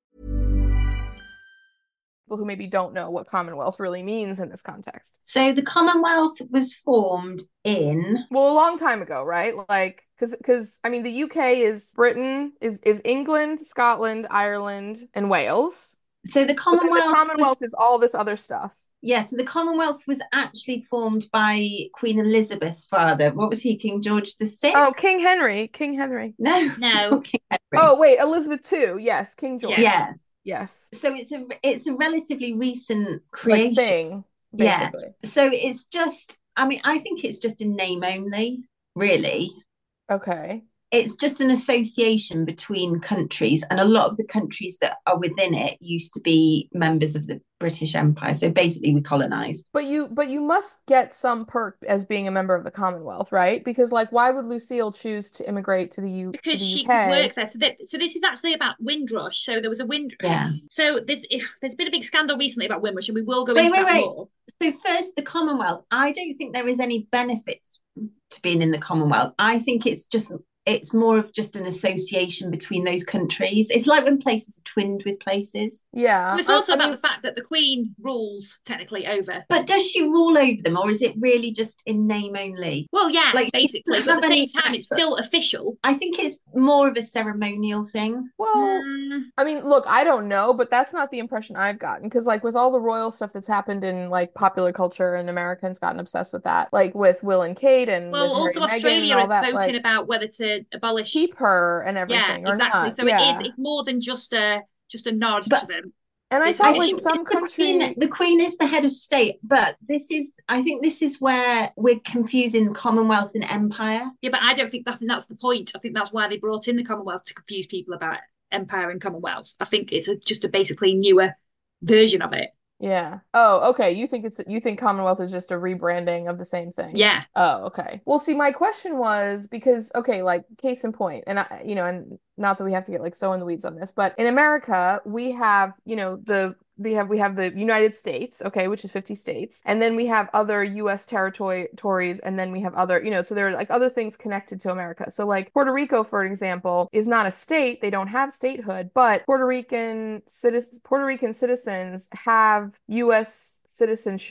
People who maybe don't know what Commonwealth really means in this context. So the Commonwealth was formed in... Well, a long time ago, right? Like, because, because I mean, the U K is Britain, is, is England, Scotland, Ireland, and Wales. So the Commonwealth, the Commonwealth was, is all this other stuff. Yeah, so the Commonwealth was actually formed by Queen Elizabeth's father. What was he, King George the Sixth? Oh, King Henry. King Henry. No. No. King Henry. Oh, wait, Elizabeth the Second. Yes, King George. Yeah. Yes. So it's a it's a relatively recent creation. Like thing, basically. Yeah. So it's just, I mean, I think it's just a name only, really. Okay. It's just an association between countries, and a lot of the countries that are within it used to be members of the British Empire. So basically we colonized. But you but you must get some perk as being a member of the Commonwealth, right? Because like why would Lucille choose to immigrate to the U because to the she U K? could work there. So that so this is actually about Windrush. So there was a Windrush. Yeah. So there's if, there's been a big scandal recently about Windrush, and we will go wait, into wait, that wait. more. So first, the Commonwealth. I don't think there is any benefits to being in the Commonwealth. I think it's just it's more of just an association between those countries. It's like when places are twinned with places. Yeah. And it's also I, about I mean, the fact that the Queen rules technically over. But does she rule over them, or is it really just in name only? Well, yeah, Like, basically. she But at the doesn't same have time, any it's access. still official. I think it's more of a ceremonial thing. well, Mm, I mean, look, I don't know, but that's not the impression I've gotten. Because like with all the royal stuff that's happened in like popular culture, and Americans gotten obsessed with that, like with Will and Kate and well, with also Harry and Meghan Australia and all are that, voting like, about whether to abolish. keep her and yeah, everything or exactly. not. So yeah. it is. It's more than just a just a nod But- to them. And I It's thought I like think some it's the Queen, countries. the Queen is the head of state, but this is, I think this is where we're confusing Commonwealth and Empire. Yeah, but I don't think that, I think that's the point. I think that's why they brought in the Commonwealth, to confuse people about Empire and Commonwealth. I think it's a, just a basically newer version of it. Yeah. Oh, okay. You think it's you think Commonwealth is just a rebranding of the same thing? Yeah. Oh, okay. Well, see, my question was because, okay, like case in point, and I, you know, and not that we have to get like so in the weeds on this, but in America, we have, you know, the we have we have the United States, okay, which is fifty states, and then we have other U S territories, and then we have other, you know, so there are like other things connected to America. So like Puerto Rico, for example, is not a state; they don't have statehood, but Puerto Rican citizens, Puerto Rican citizens have U S citizenship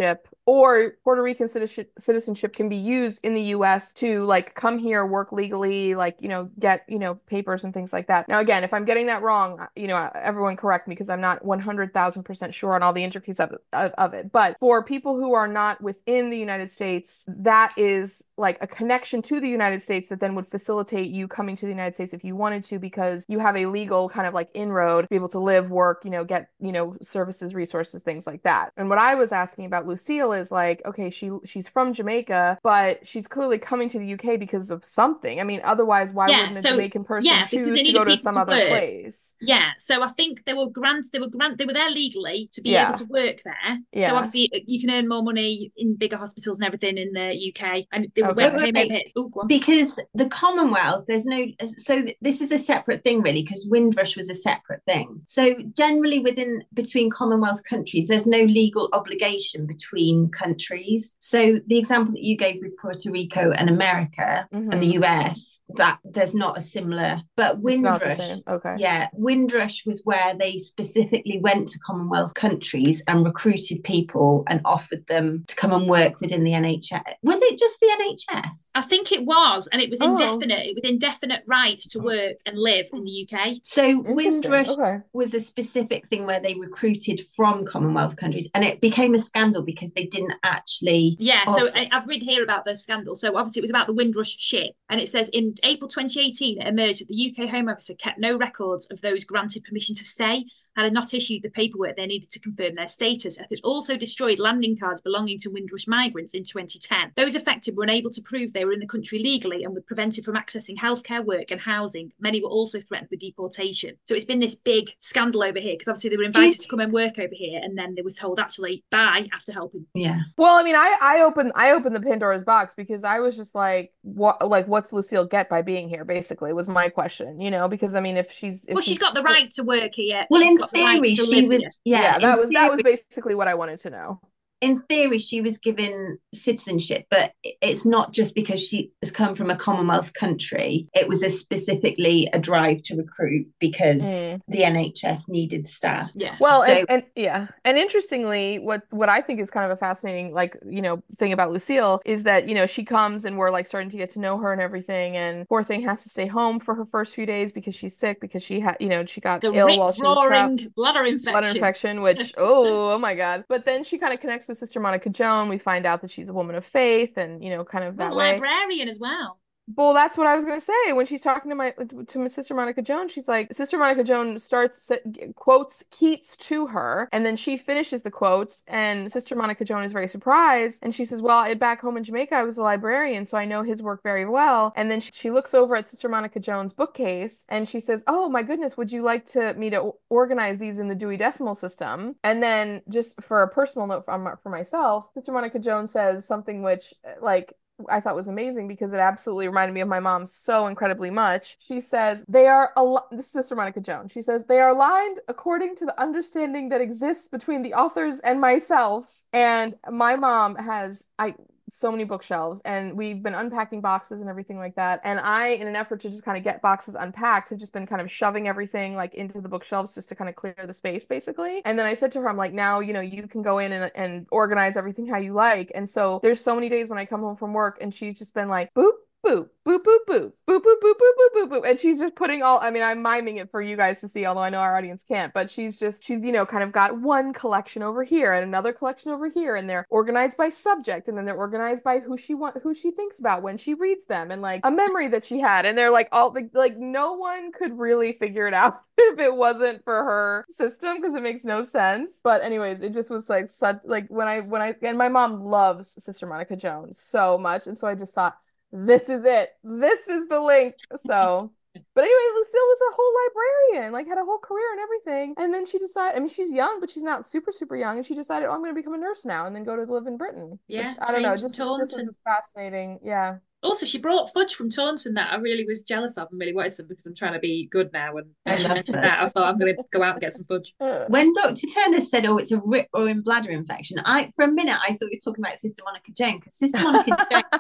or Puerto Rican citizenship citizenship can be used in the U S to like come here, work legally, like, you know, get, you know, papers and things like that. Now, again, if I'm getting that wrong, you know, everyone correct me because I'm not one hundred thousand percent sure on all the intricacies of, of, of it. But for people who are not within the United States, that is like a connection to the United States that then would facilitate you coming to the United States if you wanted to, because you have a legal kind of like inroad to be able to live, work, you know, get, you know, services, resources, things like that. And what I was asking about Lucille is like, okay, she she's from Jamaica, but she's clearly coming to the U K because of something. I mean, otherwise, why yeah, wouldn't a so, Jamaican person yeah, choose to go to some to other work. place? Yeah, so I think they were grant they were grant they were there legally to be yeah. able to work there. Yeah. So obviously you can earn more money in bigger hospitals and everything in the U K, and they okay. went wait, home wait, over here. Ooh, go on. Because the Commonwealth, there's no, so this is a separate thing really, because Windrush was a separate thing. So generally within between Commonwealth countries, there's no legal obligation between countries. So the example that you gave with Puerto Rico and America mm-hmm. and the U S, that there's not a similar, but Windrush, okay, yeah, Windrush was where they specifically went to Commonwealth countries and recruited people and offered them to come and work within the N H S. Was it just the N H S? I think it was, and it was indefinite. Oh. It was indefinite right to work and live in the U K. So Windrush okay. was a specific thing where they recruited from Commonwealth countries, and it became a scandal because they didn't actually. Yeah, offer... so I, I've read here about the scandal. So obviously it was about the Windrush ship, and it says in April twenty eighteen it emerged that the U K Home Office had kept no records of those granted permission to stay, had not issued the paperwork they needed to confirm their status, and it also destroyed landing cards belonging to Windrush migrants in twenty ten. Those affected were unable to prove they were in the country legally and were prevented from accessing healthcare, work and housing. Many were also threatened with deportation. So it's been this big scandal over here, because obviously they were invited to come and work over here, and then they were told actually bye after helping. Yeah. Well, I mean, I I opened I opened the Pandora's box because I was just like, what like what's Lucille get by being here? Basically, was my question. You know, because I mean, if she's if well, she's, she's got the right to work here. Well, she's in got theory, right she was yeah, yeah that was theory, that was basically what I wanted to know. In theory, she was given citizenship, but it's not just because she has come from a Commonwealth country. It was a specifically a drive to recruit because mm. the N H S needed staff. Yeah. Well, so, and, and yeah, and interestingly, what what I think is kind of a fascinating, like, you know, thing about Lucille is that, you know, she comes and we're like starting to get to know her and everything, and poor thing has to stay home for her first few days because she's sick because she had, you know, she got the ill while she was trapped. bladder infection. Bladder infection, which oh, oh my God! But then she kind of connects with Sister Monica Joan. We find out that she's a woman of faith, and you know, kind of that well, way. Librarian as well. Well, that's what I was going to say. When she's talking to my to my Sister Monica Joan, she's like, Sister Monica Joan starts quotes Keats to her, and then she finishes the quotes, and Sister Monica Joan is very surprised, and she says, well, back home in Jamaica, I was a librarian, so I know his work very well. And then she, she looks over at Sister Monica Joan's bookcase, and she says, oh my goodness, would you like to me to organize these in the Dewey Decimal System? And then, just for a personal note for, for myself, Sister Monica Joan says something which, like, I thought was amazing because it absolutely reminded me of my mom so incredibly much. She says, they are, al- this is Sister Monica Joan. She says, they are aligned according to the understanding that exists between the authors and myself. And my mom has, I, so many bookshelves, and we've been unpacking boxes and everything like that. And I, in an effort to just kind of get boxes unpacked, have just been kind of shoving everything like into the bookshelves just to kind of clear the space, basically. And then I said to her, I'm like, now, you know, you can go in and, and organize everything how you like. And so there's so many days when I come home from work and she's just been like, boop, boop, boop, boop, boop, boop, boop, boop, boop, boop, boop, boop. And she's just putting all, I mean, I'm miming it for you guys to see, although I know our audience can't, but she's just, she's, you know, kind of got one collection over here and another collection over here, and they're organized by subject, and then they're organized by who she want, who she thinks about when she reads them, and like a memory that she had. And they're like all like, like no one could really figure it out if it wasn't for her system, because it makes no sense. But anyways, it just was like such, like when I, when I, and my mom loves Sister Monica Joan so much. And so I just thought, this is it. This is the link. So, but anyway, Lucille was a whole librarian, like had a whole career and everything. And then she decided, I mean, she's young, but she's not super, super young. And she decided, oh, I'm going to become a nurse now and then go to live in Britain. Yeah. Which, I don't know. Just, just was fascinating. Yeah. Also, she brought fudge from Taunton that I really was jealous of and really wanted some, because I'm trying to be good now. And I she mentioned that, I thought I'm going to go out and get some fudge. When Doctor Turner said, oh, it's a rip or in bladder infection, I for a minute, I thought you were talking about Sister Monica Joan, because Sister Monica Joan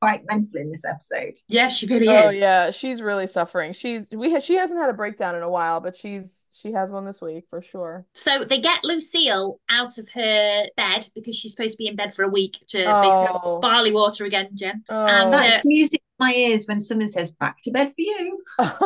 quite mental in this episode. Yeah, she really Oh is. yeah, she's really suffering. She we ha she hasn't had a breakdown in a while, but she's she has one this week for sure. So they get Lucille out of her bed because she's supposed to be in bed for a week to basically have Oh. barley water again, Jen. Oh. And uh, That's music in my ears when someone says, back to bed for you.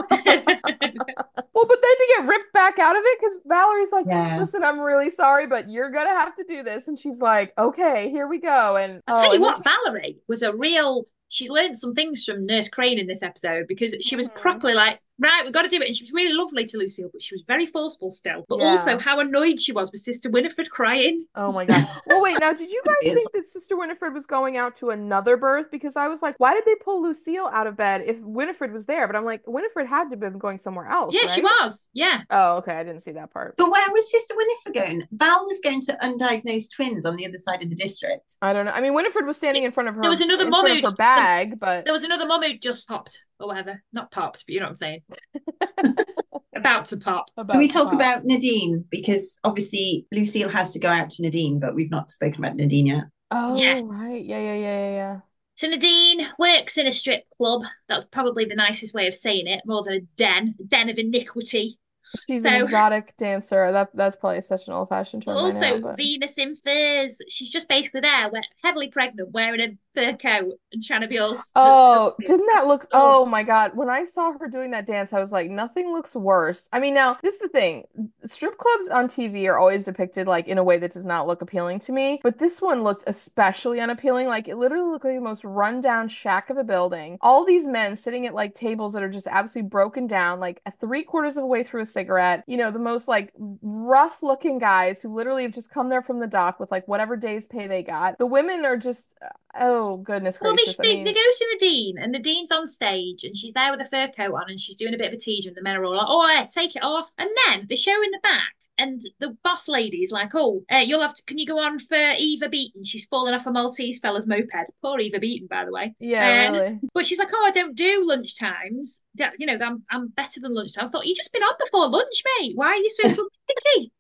Well, but then to get ripped back out of it, because Valerie's like, Yeah. listen, I'm really sorry, but you're gonna have to do this. And she's like, okay, here we go. And I'll oh, tell you and what, then Valerie was a real. She's learned some things from Nurse Crane in this episode because she was Mhm. properly like, right, we've got to do it. And she was really lovely to Lucille, but she was very forceful still. But Yeah. also how annoyed she was with Sister Winifred crying. Oh my God. Well, wait, now, did you guys Yes. think that Sister Winifred was going out to another birth? Because I was like, why did they pull Lucille out of bed if Winifred was there? But I'm like, Winifred had to have been going somewhere else, Yeah, she right? was. Yeah. Oh, okay. I didn't see that part. But where was Sister Winifred going? Val was going to undiagnosed twins on the other side of the district. I don't know. I mean, Winifred was standing in front of her, There was another in mum front of who'd- her bag, but There was another mum who just popped or whatever. Not popped, but you know what I'm saying. About to pop. about Can we to talk pop. about Nadine? Because obviously Lucille has to go out to Nadine, but we've not spoken about Nadine yet. Oh, Yes. right. Yeah, yeah, yeah, yeah, yeah. So Nadine works in a strip club. That's probably the nicest way of saying it, more than a den, a den of iniquity. She's So- an exotic dancer. That that's probably such an old-fashioned But term by also now, but Venus in furs. She's just basically there, we heavily pregnant, wearing a fur coat and trying to be all. s- oh, seductive. didn't that look? Oh. Oh my God. When I saw her doing that dance, I was like, nothing looks worse. I mean, now, this is the thing. Strip clubs on T V are always depicted like in a way that does not look appealing to me, but this one looked especially unappealing. Like it literally looked like the most rundown shack of a building. All these men sitting at like tables that are just absolutely broken down, like a three quarters of a way through a cigarette. You know, the most like rough looking guys who literally have just come there from the dock with like whatever day's pay they got. The women are just, oh goodness Well, they, gracious. I they, mean, they go to Nadine, and Nadine's on stage, and she's there with a fur coat on, and she's doing a bit of a teaser, and the men are all like, oh, yeah, take it off. And then they show in the back, and the boss lady is like, oh, uh, you'll have to, can you go on for Eva Beaton? She's fallen off a Maltese fella's moped. Poor Eva Beaton, by the way. yeah, Uh, really. But she's like, oh, I don't do lunch times. That, you know, I'm, I'm better than lunchtime. I thought, you've just been on before lunch, mate. Why are you so, so picky?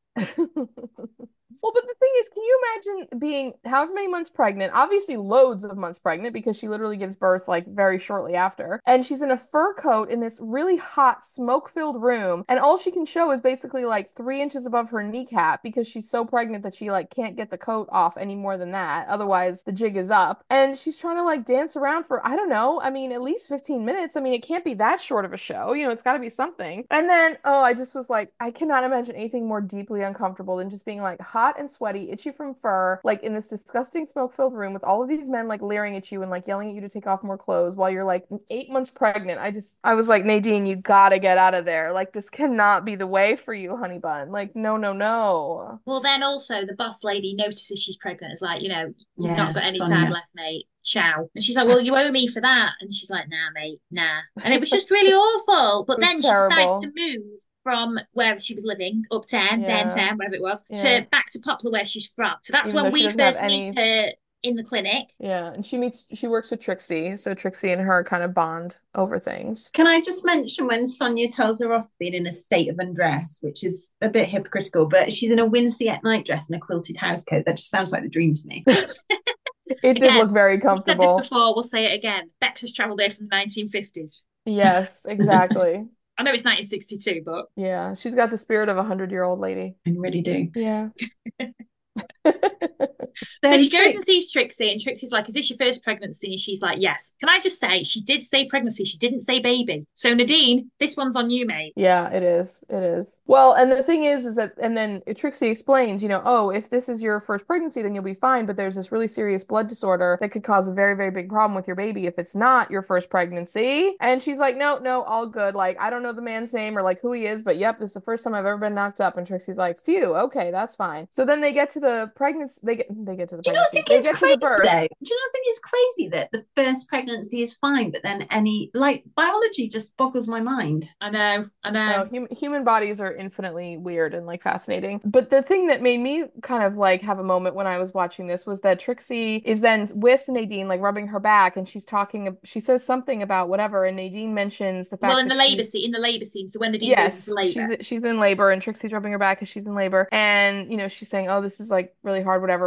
Well, but the thing is, can you imagine being however many months pregnant? Obviously, loads of months pregnant because she literally gives birth like very shortly after. And she's in a fur coat in this really hot, smoke-filled room. And all she can show is basically like three inches above her kneecap because she's so pregnant that she like can't get the coat off any more than that. Otherwise, the jig is up. And she's trying to like dance around for, I don't know, I mean, at least fifteen minutes. I mean, it can't be that short of a show. You know, it's got to be something. And then, oh, I just was like, I cannot imagine anything more deeply uncomfortable than just being like hot and sweaty, itchy from fur, like in this disgusting smoke-filled room with all of these men like leering at you and like yelling at you to take off more clothes while you're like eight months pregnant. I just, I was like, Nadine, you gotta get out of there. Like, this cannot be the way for you, honey bun. Like, no, no, no. Well, then also the boss lady notices she's pregnant. It's like, you know, you've Yeah, not got any Sonia. time left, mate. Ciao. And she's like, well, you owe me for that. And she's like, nah, mate, nah. And it was just really awful. But It was then she decides terrible. to move from where she was living, uptown, Yeah. downtown, wherever it was, Yeah. to back to Poplar where she's from. So that's Even when though she we doesn't have first any- meet her in the clinic. Yeah, and she meets, she works with Trixie, so Trixie and her kind of bond over things. Can I just mention when Sonia tells her off being in a state of undress, which is a bit hypocritical, but she's in a Wincy nightdress and a quilted housecoat. That just sounds like the dream to me. It did Again, look very We've said this comfortable. before, we'll say it again. Bex has travelled here from the nineteen fifties. Yes, exactly. I know it's nineteen sixty-two, but Yeah, she's got the spirit of a hundred-year-old lady. I really do. Yeah. so So she goes Trix- and sees Trixie, and Trixie's like, is this your first pregnancy? And she's like, yes. Can I just say, she did say pregnancy, she didn't say baby. So Nadine, this one's on you, mate. Yeah, it is. It is. Well, and the thing is, is that, and then Trixie explains, you know, oh, if this is your first pregnancy, then you'll be fine. But there's this really serious blood disorder that could cause a very, very big problem with your baby if it's not your first pregnancy. And she's like, no, no, all good. Like, I don't know the man's name or like who he is, but yep, this is the first time I've ever been knocked up. And Trixie's like, phew, okay, that's fine. So then they get to the pregnancy. They get, they get to the Do you not pregnancy. think They it's get to crazy the birth. though? Do you not think it's crazy that the first pregnancy is fine, but then any like biology just boggles my mind. I know, I know. No, hum human bodies are infinitely weird and like fascinating. But the thing that made me kind of like have a moment when I was watching this was that Trixie is then with Nadine, like rubbing her back, and she's talking, she says something about whatever, and Nadine mentions the fact Well, in the that labour she's- scene, in the labour scene. So when Nadine goes Yes, into labour. she's she's in labor, and Trixie's rubbing her back as she's in labor, and you know she's saying, "Oh, this is like really hard, whatever." Well, then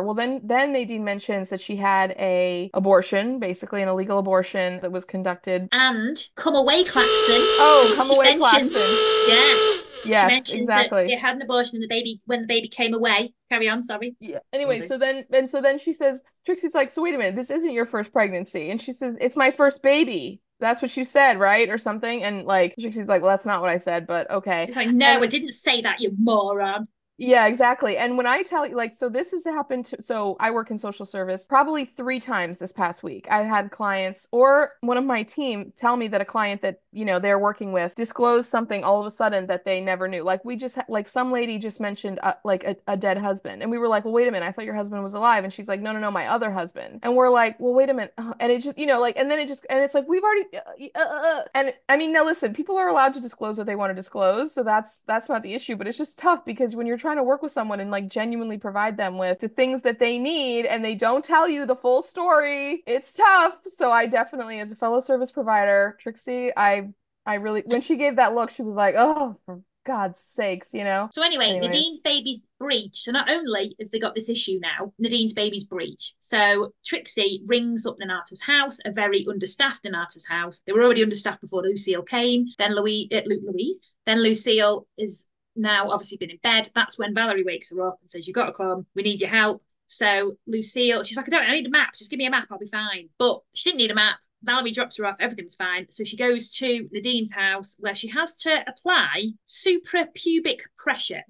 then Nadine mentions that she had a abortion, basically an illegal abortion that was conducted. And come away, Claxon. Oh, come she away, mentions, Claxon. Yeah. Yes, she mentions exactly. that it had an abortion and the baby, when the baby came away. Carry on, sorry. Yeah. Anyway, so then and so then she says, Trixie's like, so wait a minute, this isn't your first pregnancy. And she says, it's my first baby. That's what you said, right? Or something. And like Trixie's like, well, that's not what I said, but okay. It's like, no, and, I didn't say that, you moron. Yeah, exactly. And when I tell you, like, so this has happened to, so I work in social service probably three times this past week. I had clients or one of my team tell me that a client that, you know, they're working with disclosed something all of a sudden that they never knew. Like we just, like some lady just mentioned uh, like a, a dead husband. And we were like, well, wait a minute, I thought your husband was alive. And she's like, no, no, no, my other husband. And we're like, well, wait a minute. And it just, you know, like, and then it just, and it's like, we've already, uh, uh, uh. and I mean, now listen, people are allowed to disclose what they want to disclose. So that's, that's not the issue, but it's just tough because when you're trying to work with someone and like genuinely provide them with the things that they need and they don't tell you the full story, it's tough. So I definitely, as a fellow service provider, Trixie, I I really, when she gave that look, she was like, oh, for God's sakes, you know? So anyway, Anyways. Nadine's baby's breach. So not only have they got this issue now, Nadine's baby's breach. So Trixie rings up Nonata's house, a very understaffed Nonata's house. They were already understaffed before Lucille came. Then Louise, uh, Louise, then Lucille is now obviously been in bed. That's when Valerie wakes her up and says, you've got to come. We need your help. So Lucille, she's like, I don't, I need a map. Just give me a map. I'll be fine. But she didn't need a map. Valerie drops her off. Everything was fine. So she goes to Nadine's house where she has to apply suprapubic pressure.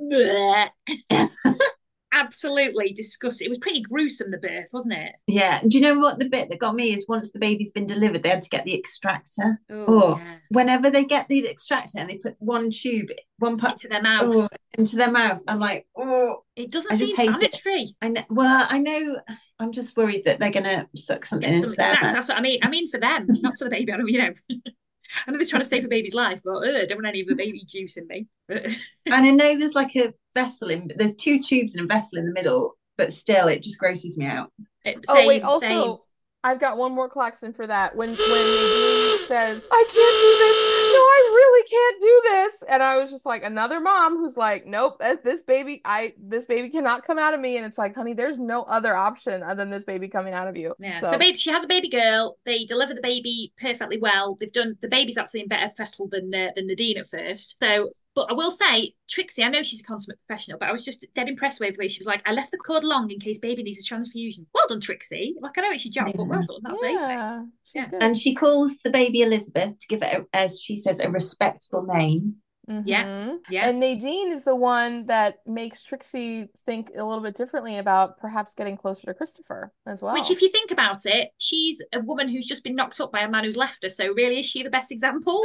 Absolutely disgusting. It was pretty gruesome, the birth, wasn't it? Yeah. Do you know what the bit that got me is once the baby's been delivered, they had to get the extractor. Oh, oh yeah. Whenever they get the extractor and they put one tube, one part into their mouth, oh, into their mouth, I'm like, oh, it doesn't I seem just hate sanitary. It. I know. Well, I know. I'm just worried that they're gonna suck something Get into some, their that's, mouth. that's what I mean. I mean for them, not for the baby. I don't, you know. I know they're trying to save a baby's life, but ugh, I don't want any of the baby juice in me. And I know there's like a vessel in, there's two tubes and a vessel in the middle, but still, it just grosses me out. It, same, oh wait, also, same. I've got one more Claxon for that. When when Nadine says, I can't do this. No, I really can't do this. And I was just like, another mom who's like, nope, this baby, I this baby cannot come out of me. And it's like, honey, there's no other option other than this baby coming out of you. Yeah. So, so baby, she has a baby girl. They deliver the baby perfectly well. They've done the baby's actually in better fettle than uh, than Nadine at first. So. But I will say, Trixie, I know she's a consummate professional, but I was just dead impressed with the way she was like, I left the cord long in case baby needs a transfusion. Well done, Trixie. Like, I know it's your job, yeah. but well done. That's yeah, amazing. Yeah. And she calls the baby Elizabeth to give it, a, as she says, a respectable name. Mm-hmm. Yeah, yeah. And Nadine is the one that makes Trixie think a little bit differently about perhaps getting closer to Christopher as well. Which, if you think about it, she's a woman who's just been knocked up by a man who's left her. So really, is she the best example?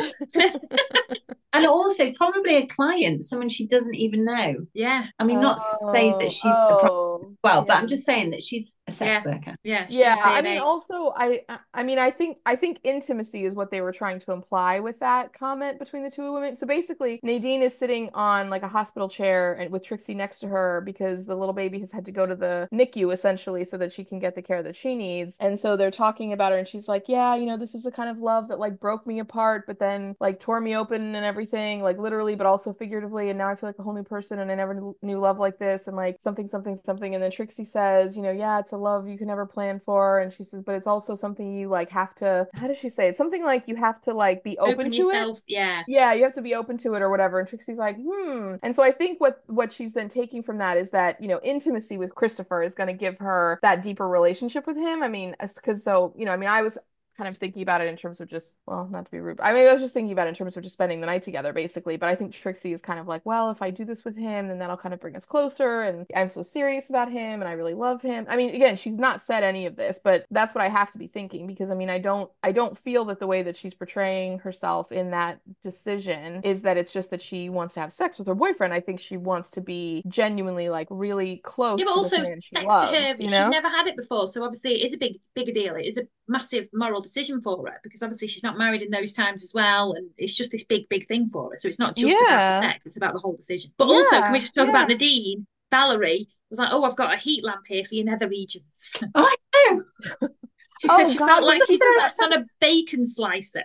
And also probably a client, someone she doesn't even know. Yeah. I mean, oh, not to say that she's oh, a pro- well, yeah. but I'm just saying that she's a sex yeah. worker. Yeah. Yeah. I mean, also, I, I mean, I think, I think intimacy is what they were trying to imply with that comment between the two women. So basically, Nadine is sitting on like a hospital chair and with Trixie next to her because the little baby has had to go to the N I C U essentially so that she can get the care that she needs. And so they're talking about her and she's like, yeah, you know, this is the kind of love that like broke me apart, but then like tore me open and everything, like literally, but also figuratively. And now I feel like a whole new person and I never knew love like this and like something, something, something. And then Trixie says, you know, yeah, it's a love you can never plan for. And she says, but it's also something you like have to, how does she say it? Something like you have to like be open, open to yourself. it. Yeah. Yeah. You have to be open to it or whatever. And Trixie's like, hmm. And so I think what, what she's then taking from that is that, you know, intimacy with Christopher is going to give her that deeper relationship with him. I mean, because so, you know, I mean, I was kind of thinking about it in terms of just, well, not to be rude. I mean, I was just thinking about it in terms of just spending the night together, basically. But I think Trixie is kind of like, well, if I do this with him, then that'll kind of bring us closer. And I'm so serious about him and I really love him. I mean, again, she's not said any of this, but that's what I have to be thinking because I mean, I don't, I don't feel that the way that she's portraying herself in that decision is that it's just that she wants to have sex with her boyfriend. I think she wants to be genuinely like really close. Yeah, but to also sex loves, to her, you she's know? never had it before. So obviously it is a big, bigger deal. It is a massive moral decision for her because obviously she's not married in those times as well, and it's just this big big thing for her. So it's not just yeah. about the sex, it's about the whole decision. But yeah, also, can we just talk yeah. about Nadine? Valerie was like, oh, I've got a heat lamp here for your nether regions. Oh, I know. She Oh, said she God, felt like when she she says- slept on a bacon slicer.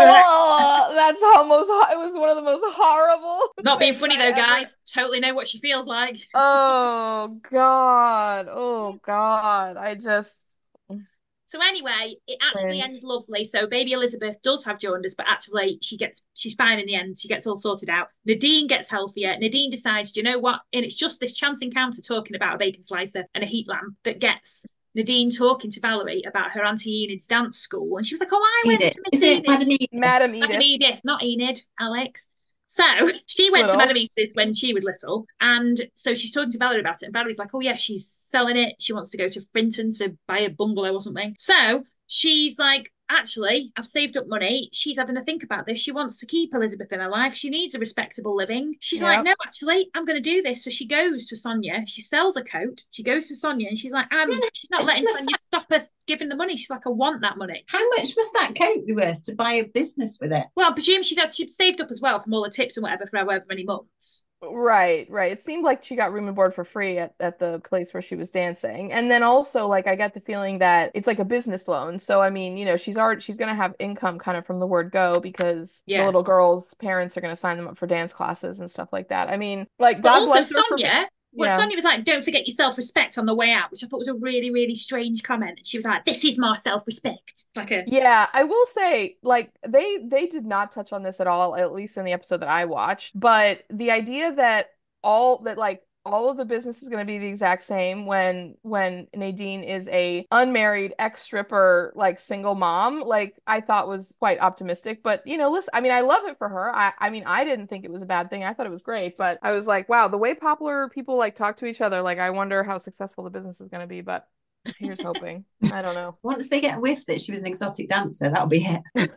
Oh, that's almost, it was one of the most horrible. Not being things funny I though, ever- guys. Totally know what she feels like. Oh, God. Oh, God. I just. So anyway, it actually Cringe. ends lovely. So baby Elizabeth does have jaundice, but actually she gets she's fine in the end. She gets all sorted out. Nadine gets healthier. Nadine decides, do you know what? And it's just this chance encounter talking about a bacon slicer and a heat lamp that gets Nadine talking to Valerie about her Auntie Enid's dance school. And she was like, oh, I went Edith. to Miss Is it Enid. Madam Edith? Madam Edith. Madam Edith, not Enid, Alex. So she went Little. to Madam Edith's when she was little. And so she's talking to Valerie about it. And Valerie's like, oh, yeah, she's selling it. She wants to go to Frinton to buy a bungalow or something. So she's like, actually, I've saved up money. She's having to think about this. She wants to keep Elizabeth in her life. She needs a respectable living. She's Yep. like, no, actually, I'm going to do this. So she goes to Sonia. She sells a coat. She goes to Sonia and she's like, I'm, she's not She letting must Sonia stop her giving the money. She's like, I want that money. How much must that coat be worth to buy a business with it? Well, I presume she's, had, she's saved up as well from all the tips and whatever for however many months. Right, right. It seemed like she got room and board for free at, at the place where she was dancing. And then also, like, I get the feeling that it's like a business loan. So, I mean, you know, she's already she's gonna have income kind of from the word go because Yeah. the little girl's parents are gonna sign them up for dance classes and stuff like that. I mean, like, But God also bless her for- Sonia, well, Yeah. Sonia was like, don't forget your self-respect on the way out, which I thought was a really, really strange comment. And she was like, this is my self-respect. It's like a Yeah, I will say, like, they they did not touch on this at all, at least in the episode that I watched. But the idea that all that like all of the business is going to be the exact same when when Nadine is a unmarried ex-stripper, like single mom, like I thought was quite optimistic. But you know, listen, I mean, I love it for her. I I mean, I didn't think it was a bad thing. I thought it was great. But I was like, wow, the way popular people like talk to each other, like I wonder how successful the business is going to be. But here's hoping. I don't know. Once they get a whiff that she was an exotic dancer, that'll be it.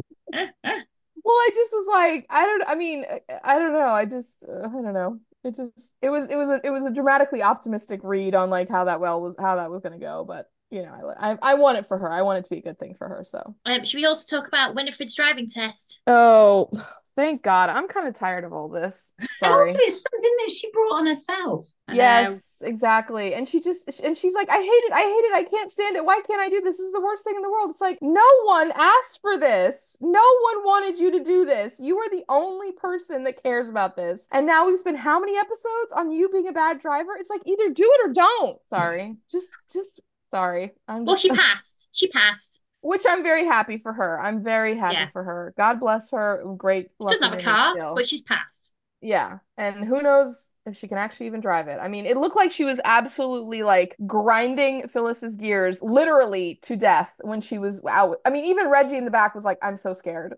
Well, I just was like, I don't, I mean, I, I don't know. I just, uh, I don't know. It just, it was, it was a, it was a dramatically optimistic read on like how that well was, how that was going to go. But you know, I, I, I want it for her. I want it to be a good thing for her. So. Um, should we also talk about Winifred's driving test? Oh, thank God. I'm kind of tired of all this. And Sorry. also, it's something that she brought on herself. I know. Yes, exactly. And she just, and she's like, I hate it. I hate it. I can't stand it. Why can't I do this? This is the worst thing in the world. It's like, no one asked for this. No one wanted you to do this. You are the only person that cares about this. And now we've spent how many episodes on you being a bad driver? It's like, either do it or don't. Sorry. Just, just, sorry. I'm Well, just, she passed. She passed. which I'm very happy for her. I'm very happy Yeah. for her. God bless her. Great. She doesn't have a lucky car, still. but she's passed. Yeah, and who knows if she can actually even drive it. I mean, it looked like she was absolutely like grinding Phyllis's gears literally to death when she was out. I mean, even Reggie in the back was like, I'm so scared.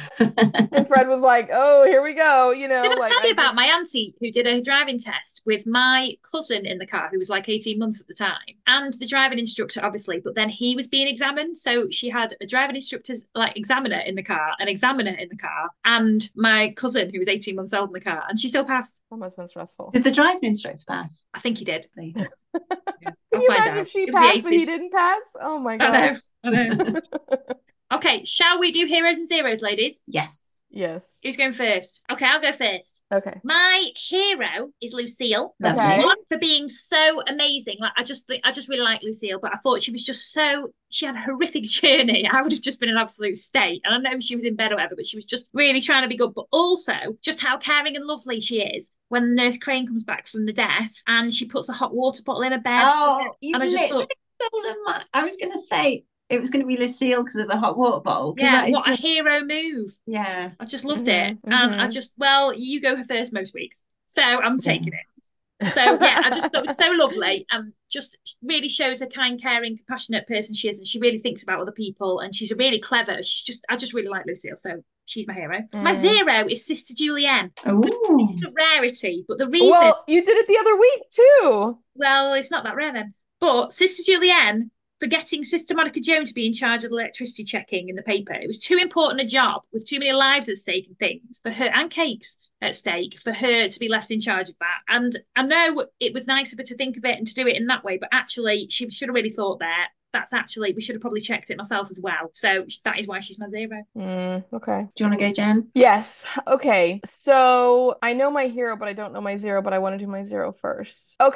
And Fred was like, oh, here we go. You know, Did I like tell you I about just- my auntie who did a driving test with my cousin in the car, who was like eighteen months at the time, and the driving instructor, obviously, but then he was being examined. So she had a driving instructor's like examiner in the car, an examiner in the car, and my cousin who was eighteen months old in the car, and she still passed. That must have been stressful. Did the driving instructor pass? I think he did. There you go. Yeah, Can I'll you find imagine out. if she It was the passed but he eighties. didn't pass? Oh my I gosh. know. I know. Okay, shall we do heroes and zeros, ladies? Yes. Yes. Who's going first? Okay, I'll go first. Okay. My hero is Lucille. Lovely. Okay. One, for being so amazing. Like I just, I just really like Lucille, but I thought she was just so. She had a horrific journey. I would have just been in an absolute state. And I know she was in bed or whatever, but she was just really trying to be good. But also, just how caring and lovely she is when Nurse Crane comes back from the death and she puts a hot water bottle in her bed. Oh, you and I just literally thought, stolen my. I was going to say it was going to be Lucille because of the hot water bottle. 'cause yeah, that is what just- a hero move. Yeah. I just loved Mhm, it. And I mhm. just, well, you go first most weeks. So I'm taking it. So yeah, I just thought it was so lovely and just really shows a kind, caring, compassionate person she is, and she really thinks about other people, and she's really clever. She's just, I just really like Lucille, so she's my hero. My Mm. zero is Sister Julienne. Ooh. This is a rarity, but the reason, Well, you did it the other week too. well, it's not that rare then. But Sister Julienne, for getting Sister Monica Jones to be in charge of the electricity checking in the paper, it was too important a job with too many lives at stake and things for her, and cakes at stake, for her to be left in charge of that. And I know it was nice of her to think of it and to do it in that way, but actually she should have really thought that. That's actually, we should have probably checked it myself as well. So that is why she's my zero. Mm, okay. Do you want to go, Jen? Yes. Okay. So I know my hero, but I don't know my zero, but I want to do my zero first. Okay.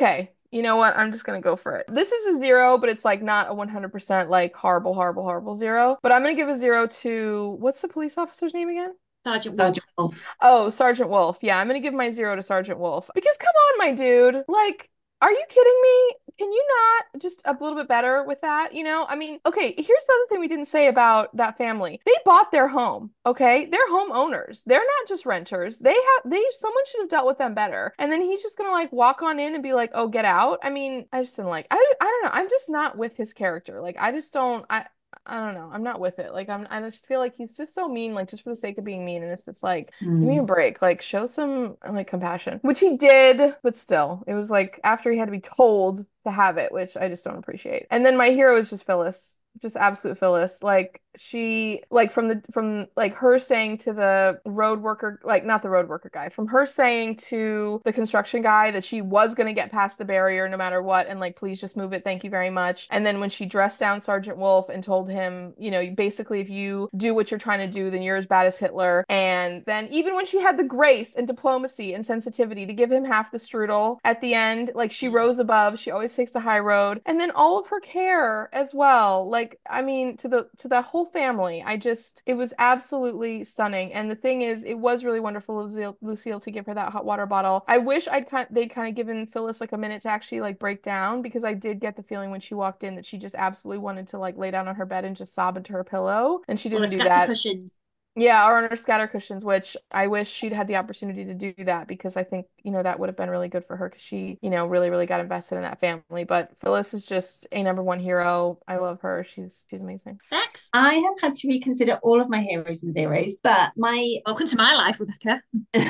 You know what? I'm just gonna go for it. This is a zero, but it's like not a one hundred percent like horrible, horrible, horrible zero. But I'm gonna give a zero to what's the police officer's name again? Sergeant Wolf. Sergeant Wolf. Oh, Sergeant Wolf. Yeah, I'm gonna give my zero to Sergeant Wolf. Because come on, my dude. Like, are you kidding me? Can you not just a little bit better with that? You know, I mean, okay, here's the other thing we didn't say about that family. They bought their home, okay? They're homeowners. They're not just renters. They have, they, someone should have dealt with them better. And then he's just gonna like walk on in and be like, oh, get out. I mean, I just didn't like, I, I don't know. I'm just not with his character. Like, I just don't, I, I don't know. I'm not with it. Like I'm I just feel like he's just so mean, like just for the sake of being mean. And it's just like, mm. give me a break. Like show some like compassion. Which he did, but still. It was like after he had to be told to have it, which I just don't appreciate. And then my hero is just Phyllis. Just absolute Phyllis. Like she like from the from like her saying to the road worker, like not the road worker guy, from her saying to the construction guy that she was gonna get past the barrier no matter what, and like please just move it, thank you very much. And then when she dressed down Sergeant Wolf and told him, you know, basically if you do what you're trying to do, then you're as bad as Hitler. And then even when she had the grace and diplomacy and sensitivity to give him half the strudel at the end, like she rose above, she always takes the high road. And then all of her care as well. Like, I mean, to the to the whole family. I just, it was absolutely stunning. And the thing is, it was really wonderful of Lucille, Lucille to give her that hot water bottle. I wish I'd kind they'd kind of given Phyllis like a minute to actually like break down, because I did get the feeling when she walked in that she just absolutely wanted to like lay down on her bed and just sob into her pillow, and she didn't do that. Cushions. Yeah, or on her scatter cushions, which I wish she'd had the opportunity to do that, because I think, you know, that would have been really good for her, because she, you know, really, really got invested in that family. But Phyllis is just a number one hero. I love her. She's she's amazing. Sex. I have had to reconsider all of my heroes and zeros, but my welcome to my life, Rebecca.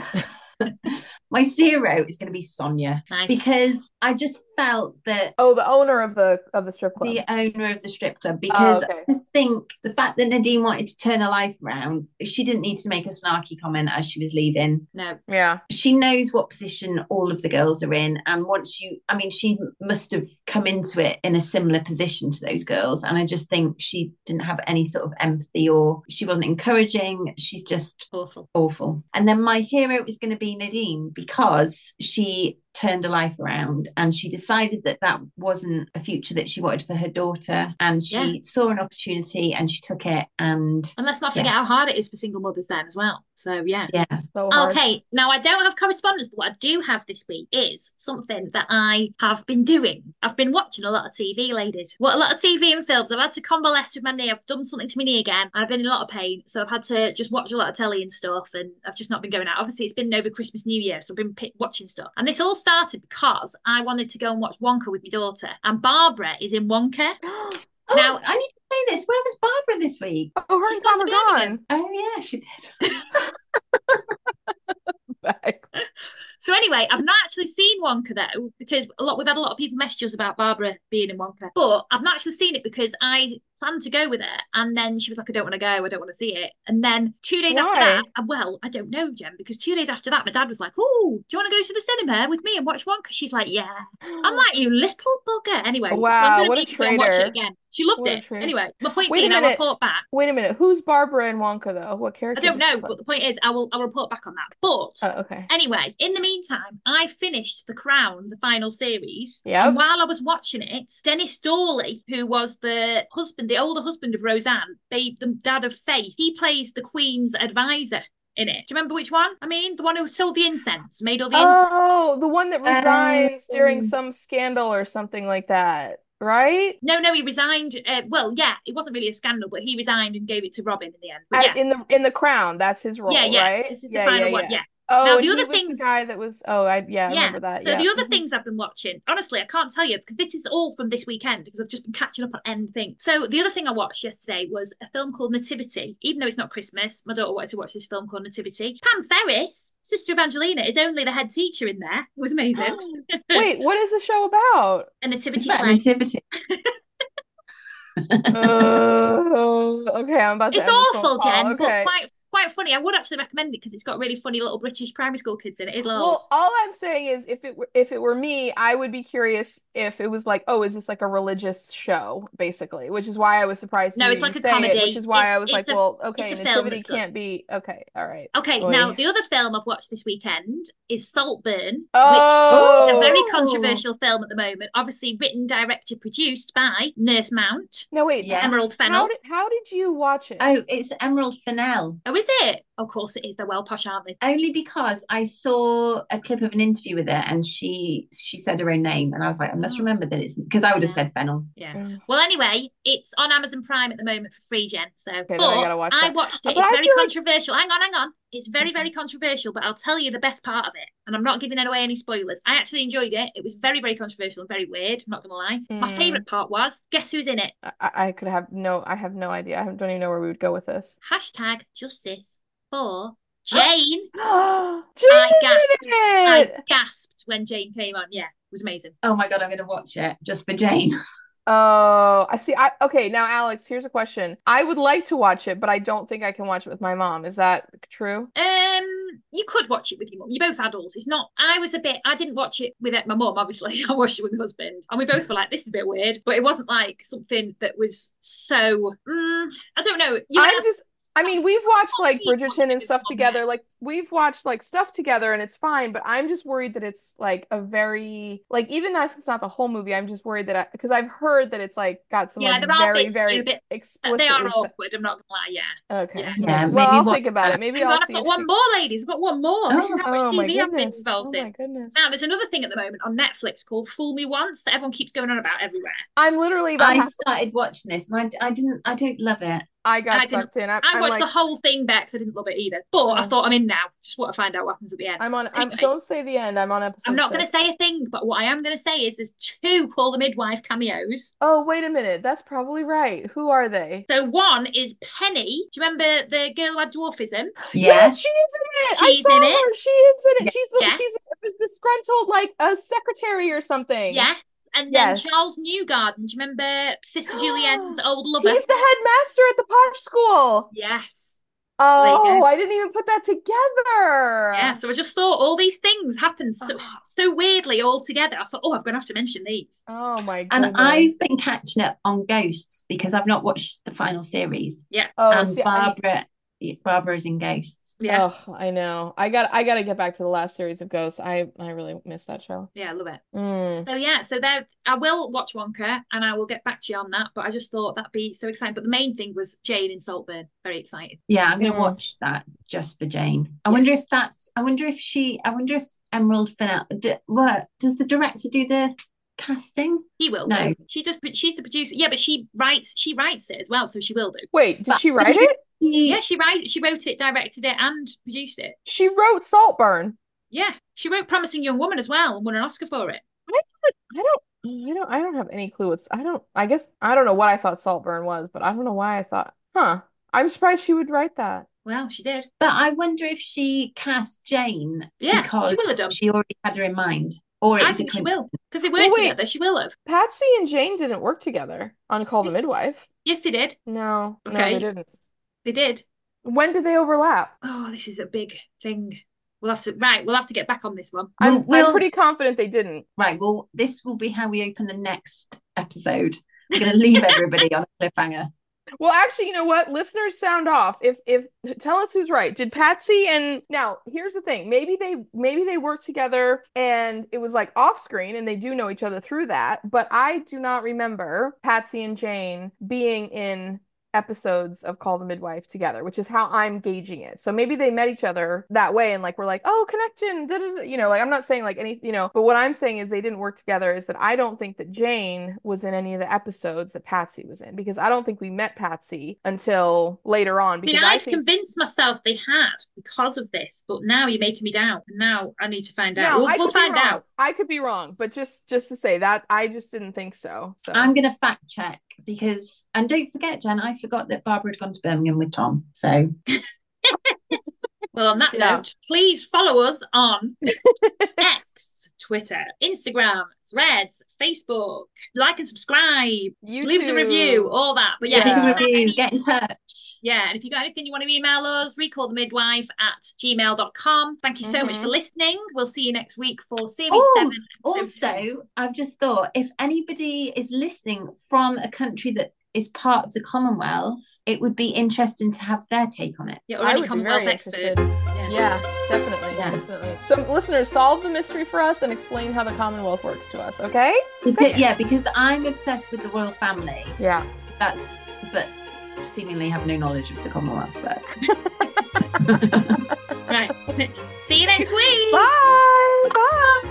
My zero is going to be Sonia. Nice. Because I just felt that oh the owner of the of the strip club the owner of the strip club because oh, okay. I just think the fact that Nadine wanted to turn her life around, she didn't need to make a snarky comment as she was leaving. No. Yeah, she knows what position all of the girls are in, and once you I mean she must have come into it in a similar position to those girls, and I just think she didn't have any sort of empathy, or she wasn't encouraging. She's just awful awful. And then my hero is going to be Nadine, because she turned her life around and she decided that that wasn't a future that she wanted for her daughter, and she yeah. saw an opportunity and she took it. And and let's not forget yeah. how hard it is for single mothers then as well. So yeah yeah so okay, now I don't have correspondence, but what I do have this week is something that I have been doing. I've been watching a lot of T V, ladies. What a lot of T V and films. I've had to convalesce with my knee. I've done something to my knee again. I've been in a lot of pain, so I've had to just watch a lot of telly and stuff, and I've just not been going out. Obviously it's been over Christmas, New Year, so I've been p- watching stuff, and this all started because I wanted to go and watch Wonka with my daughter, and Barbara is in Wonka. oh, now I need to say this. Where was Barbara this week? Oh, her and Tom are gone. Oh yeah, she did. So anyway, I've not actually seen Wonka though, because a lot we've had a lot of people message us about Barbara being in Wonka, but I've not actually seen it because I planned to go with her, and then she was like, I don't want to go, I don't want to see it. And then two days Why? after that, well, I don't know, Jen, because two days after that, my dad was like, oh, do you want to go to the cinema with me and watch Wonka? She's like, yeah. I'm like, you little bugger. Anyway, wow, so I'm going what to a make her go and watch traitor. it again. She loved What a it. traitor. Anyway, my point Wait being, a I'll minute. report back. Wait a minute. Who's Barbara and Wonka though? What character? I don't know, but the point is, I will I'll report back on that. But oh, okay. Anyway, in the meantime, I finished The Crown, the final series. Yeah. And while I was watching it, Dennis Dawley, who was the husband, the older husband of Roseanne, babe, the dad of Faith, he plays the Queen's advisor in it. Do you remember which one? I mean, the one who sold the incense, made all the incense. Oh, the one that resigns Um, during some scandal or something like that, right? No, no, he resigned. Uh, well, yeah, it wasn't really a scandal, but he resigned and gave it to Robin in the end. But At- yeah, in the in the Crown, that's his role, yeah, yeah. right? This is yeah, the final yeah, one. yeah. Yeah. Oh, Now, and the he other was things- the guy that was. Oh, I yeah, I Yeah. remember that. So yeah. the other Mhm. things I've been watching, honestly, I can't tell you because this is all from this weekend because I've just been catching up on end things. So the other thing I watched yesterday was a film called Nativity. Even though it's not Christmas, my daughter wanted to watch this film called Nativity. Pam Ferris, sister of Angelina, is only the head teacher in there. It was amazing. Wait, what is the show about? A nativity It's about play. nativity. Oh, okay, I'm about to It's end this phone awful, call. Jen, Okay. but quite quite funny. I would actually recommend it because it's got really funny little British primary school kids in it. It's loads. Well, all I'm saying is if it were if it were me, I would be curious if it was like, oh, is this like a religious show, basically? Which is why I was surprised to No, hear it's like you a say it, comedy. which is why It's- I was it's like, a- well, okay, it's a film Nativity that's good. can't be okay, all right. Okay, Oy. now the other film I've watched this weekend is Saltburn, Oh. which is a very controversial film at the moment. Obviously written, directed, produced by Nurse Mount. No, wait. Yes. Emerald Fennell. How did, how did you watch it? Oh, it's Emerald Fennell. Oh, is it? Of course it is. They're well posh, aren't they? Only because I saw a clip of an interview with her and she she said her own name and I was like, I must remember that it's because I would have Yeah. said Fennel. Yeah. Mm. Well, anyway, it's on Amazon Prime at the moment for free, Jen. So, Okay, then but I gotta watch I that. watched it. But It's I very feel like- controversial. Hang on, hang on. It's very, very controversial, but I'll tell you the best part of it. And I'm not giving away any spoilers. I actually enjoyed it. It was very, very controversial and very weird. I'm not gonna lie. My Mm. favorite part was, guess who's in it? I, I could have no, I have no idea. I don't even know where we would go with this. Hashtag justice for Jane. Jane I is gasped. in I it! gasped when Jane came on. Yeah, it was amazing. Oh my god, I'm gonna watch it just for Jane. Oh, I see. I okay, now Alex, here's a question. I would like to watch it, but I don't think I can watch it with my mom. Is that true? Um, you could watch it with your mum. You're both adults. It's not. I was a bit. I didn't watch it with my mum. Obviously, I watched it with my husband, and we both were like, "This is a bit weird," but it wasn't like something that was so. Mm, I don't know. You I'm have- just I mean, we've watched like We've watched Bridgerton it and stuff before, together. yeah. Like we've watched like stuff together and it's fine, but I'm just worried that it's like a very like even if it's not the whole movie, I'm just worried that I because I've heard that it's like got some Yeah, like there are very bits that are very a bit- explicitly they are se- awkward. I'm not gonna lie. Yeah. Okay. Yeah. Yeah, Well, maybe I'll watch think about that. it. Maybe Hang I'll on, I've see got if one she- more, ladies. I've got one more. This is how much Oh my T V I've been goodness. involved Oh my in. goodness. Now, there's another thing at the moment on Netflix called Fool Me Once that everyone keeps going on about everywhere. I'm literally about I half- started watching this and I, I didn't I don't love it. I got I didn't- sucked in. I, I I'm watched like, the whole thing back because I didn't love it either. But I Oh. thought I'm in now. Just want to find out what happens at the end. I'm on. I'm Anyway. don't say the end. I'm on episode. I'm not going to six. say a thing, but what I am going to say is there's two Call the Midwife cameos. Oh, wait a minute. That's probably right. Who are they? So one is Penny. Do you remember the girl who had dwarfism? Yes, Yes. she is in it. She's I saw in it. her. She is in it. Yeah. She's the Yes. she's a disgruntled like a secretary or something. Yes. And then Yes. Charles Newgarden. Do you remember Sister Julienne's old lover? He's the headmaster at the posh school. Yes. Oh, there you go. I didn't even put that together. Yeah, so I just thought all these things happened so Oh. so weirdly all together. I thought, oh, I'm going to have to mention these. Oh my goodness. And I've been catching up on Ghosts because I've not watched the final series. Yeah. oh, and see, I, Barbara Barbara is in Ghosts. Yeah. oh, I know. I got I got to get back to the last series of Ghosts. I I really missed that show. Yeah, I love it. Mm. So yeah, so there I will watch Wonka and I will get back to you on that. But I just thought that'd be so exciting. But the main thing was Jane in Saltburn. Very exciting. Yeah, I'm gonna Mm. watch that just for Jane. I Yeah. wonder if that's I wonder if she I wonder if Emerald Fennell d what does the director do the casting? He will. No. do. She just she's the producer. Yeah, but she writes she writes it as well, so she will do. Wait, did But she I write wonder it? He- Yeah, she write she wrote it, directed it, and produced it. She wrote Saltburn. Yeah, she wrote Promising Young Woman as well and won an Oscar for it. I don't I don't I don't have any clue what's I don't I guess I don't know what I thought Saltburn was, but I don't know why I thought, huh. I'm surprised she would write that. Well, she did. But I wonder if she cast Jane Yeah, because she will have done. she already had her in mind. Or it I was a think she coincidence. will because they worked Well, wait. together. She will have. Patsy and Jane didn't work together on Call the Yes. Midwife. Yes, they did. No, no, Okay. they didn't. They did. When did they overlap? Oh, this is a big thing. We'll have to right. We'll have to get back on this one. I'm, We'll- we'll- I'm pretty confident they didn't. Right, well, this will be how we open the next episode. We're gonna leave everybody on a cliffhanger. Well, actually, you know what? Listeners, sound off. If if tell us who's right. Did Patsy and now here's the thing. Maybe they maybe they worked together and it was like off screen and they do know each other through that. But I do not remember Patsy and Jane being in episodes of Call the Midwife together, which is how I'm gauging it. So maybe they met each other that way and like we're like, oh, connection, da, da, da. You know, like I'm not saying like any, you know, but what I'm saying is they didn't work together is that I don't think that Jane was in any of the episodes that Patsy was in because I don't think we met Patsy until later on I mean, because I I'd think convinced myself they had because of this, but now you're making me doubt. And now I need to find out. no, We'll, I we'll could be find wrong. out. I could be wrong, but just just to say that I just didn't think so. So I'm gonna fact check because and don't forget, Jen, I forgot that Barbara had gone to Birmingham with Tom. So Well, on that Yeah. note, please follow us on X, Twitter, Instagram, Threads, Facebook. Like and subscribe. Leave us a review, YouTube. all that. But yeah, Yeah. leave if a you've got review, any- get in touch. yeah, and if you've got anything you want to email us, recallthemidwife at gmail dot com. Thank you so much Mhm. for listening. We'll see you next week for series Oh, seven. episode two. Also, I've just thought if anybody is listening from a country that is part of the Commonwealth, it would be interesting to have their take on it. You're I already would be Commonwealth very experts. interested. Yeah. Yeah, definitely. Yeah. Definitely. So, listeners, solve the mystery for us and explain how the Commonwealth works to us, okay? Because, yeah, because I'm obsessed with the royal family. Yeah. That's, but seemingly have no knowledge of the Commonwealth. But... Right. See you next week. Bye. Bye.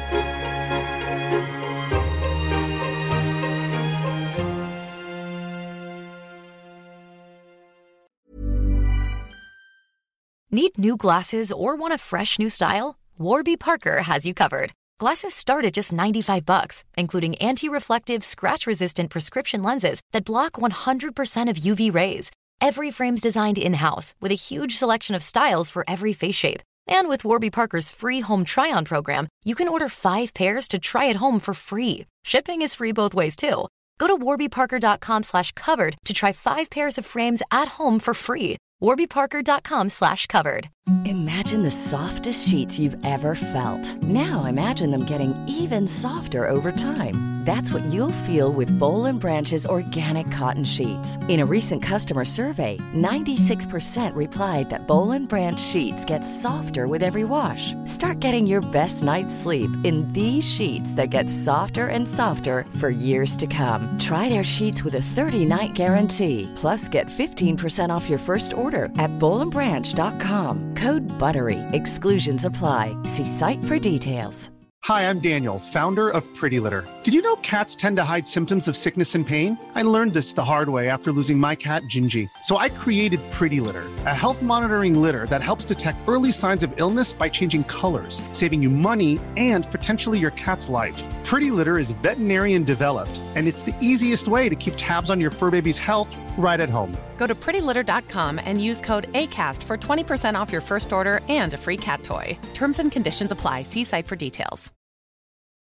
Need new glasses or want a fresh new style? Warby Parker has you covered. Glasses start at just ninety-five bucks, including anti-reflective, scratch-resistant prescription lenses that block one hundred percent of U V rays. Every frame's designed in-house with a huge selection of styles for every face shape. And with Warby Parker's free home try-on program, you can order five pairs to try at home for free. Shipping is free both ways, too. Go to warbyparker.com slash covered to try five pairs of frames at home for free. warbyparker.com slash covered. Imagine the softest sheets you've ever felt. Now imagine them getting even softer over time. That's what you'll feel with Boll and Branch's organic cotton sheets. In a recent customer survey, ninety-six percent replied that Boll and Branch sheets get softer with every wash. Start getting your best night's sleep in these sheets that get softer and softer for years to come. Try their sheets with a thirty-night guarantee. Plus, get fifteen percent off your first order at boll and branch dot com. Code BUTTERY. Exclusions apply. See site for details. Hi, I'm Daniel, founder of Pretty Litter. Did you know cats tend to hide symptoms of sickness and pain? I learned this the hard way after losing my cat, Gingy. So I created Pretty Litter, a health monitoring litter that helps detect early signs of illness by changing colors, saving you money and potentially your cat's life. Pretty Litter is veterinarian developed, and it's the easiest way to keep tabs on your fur baby's health right at home. Go to pretty litter dot com and use code ACAST for twenty percent off your first order and a free cat toy. Terms and conditions apply. See site for details.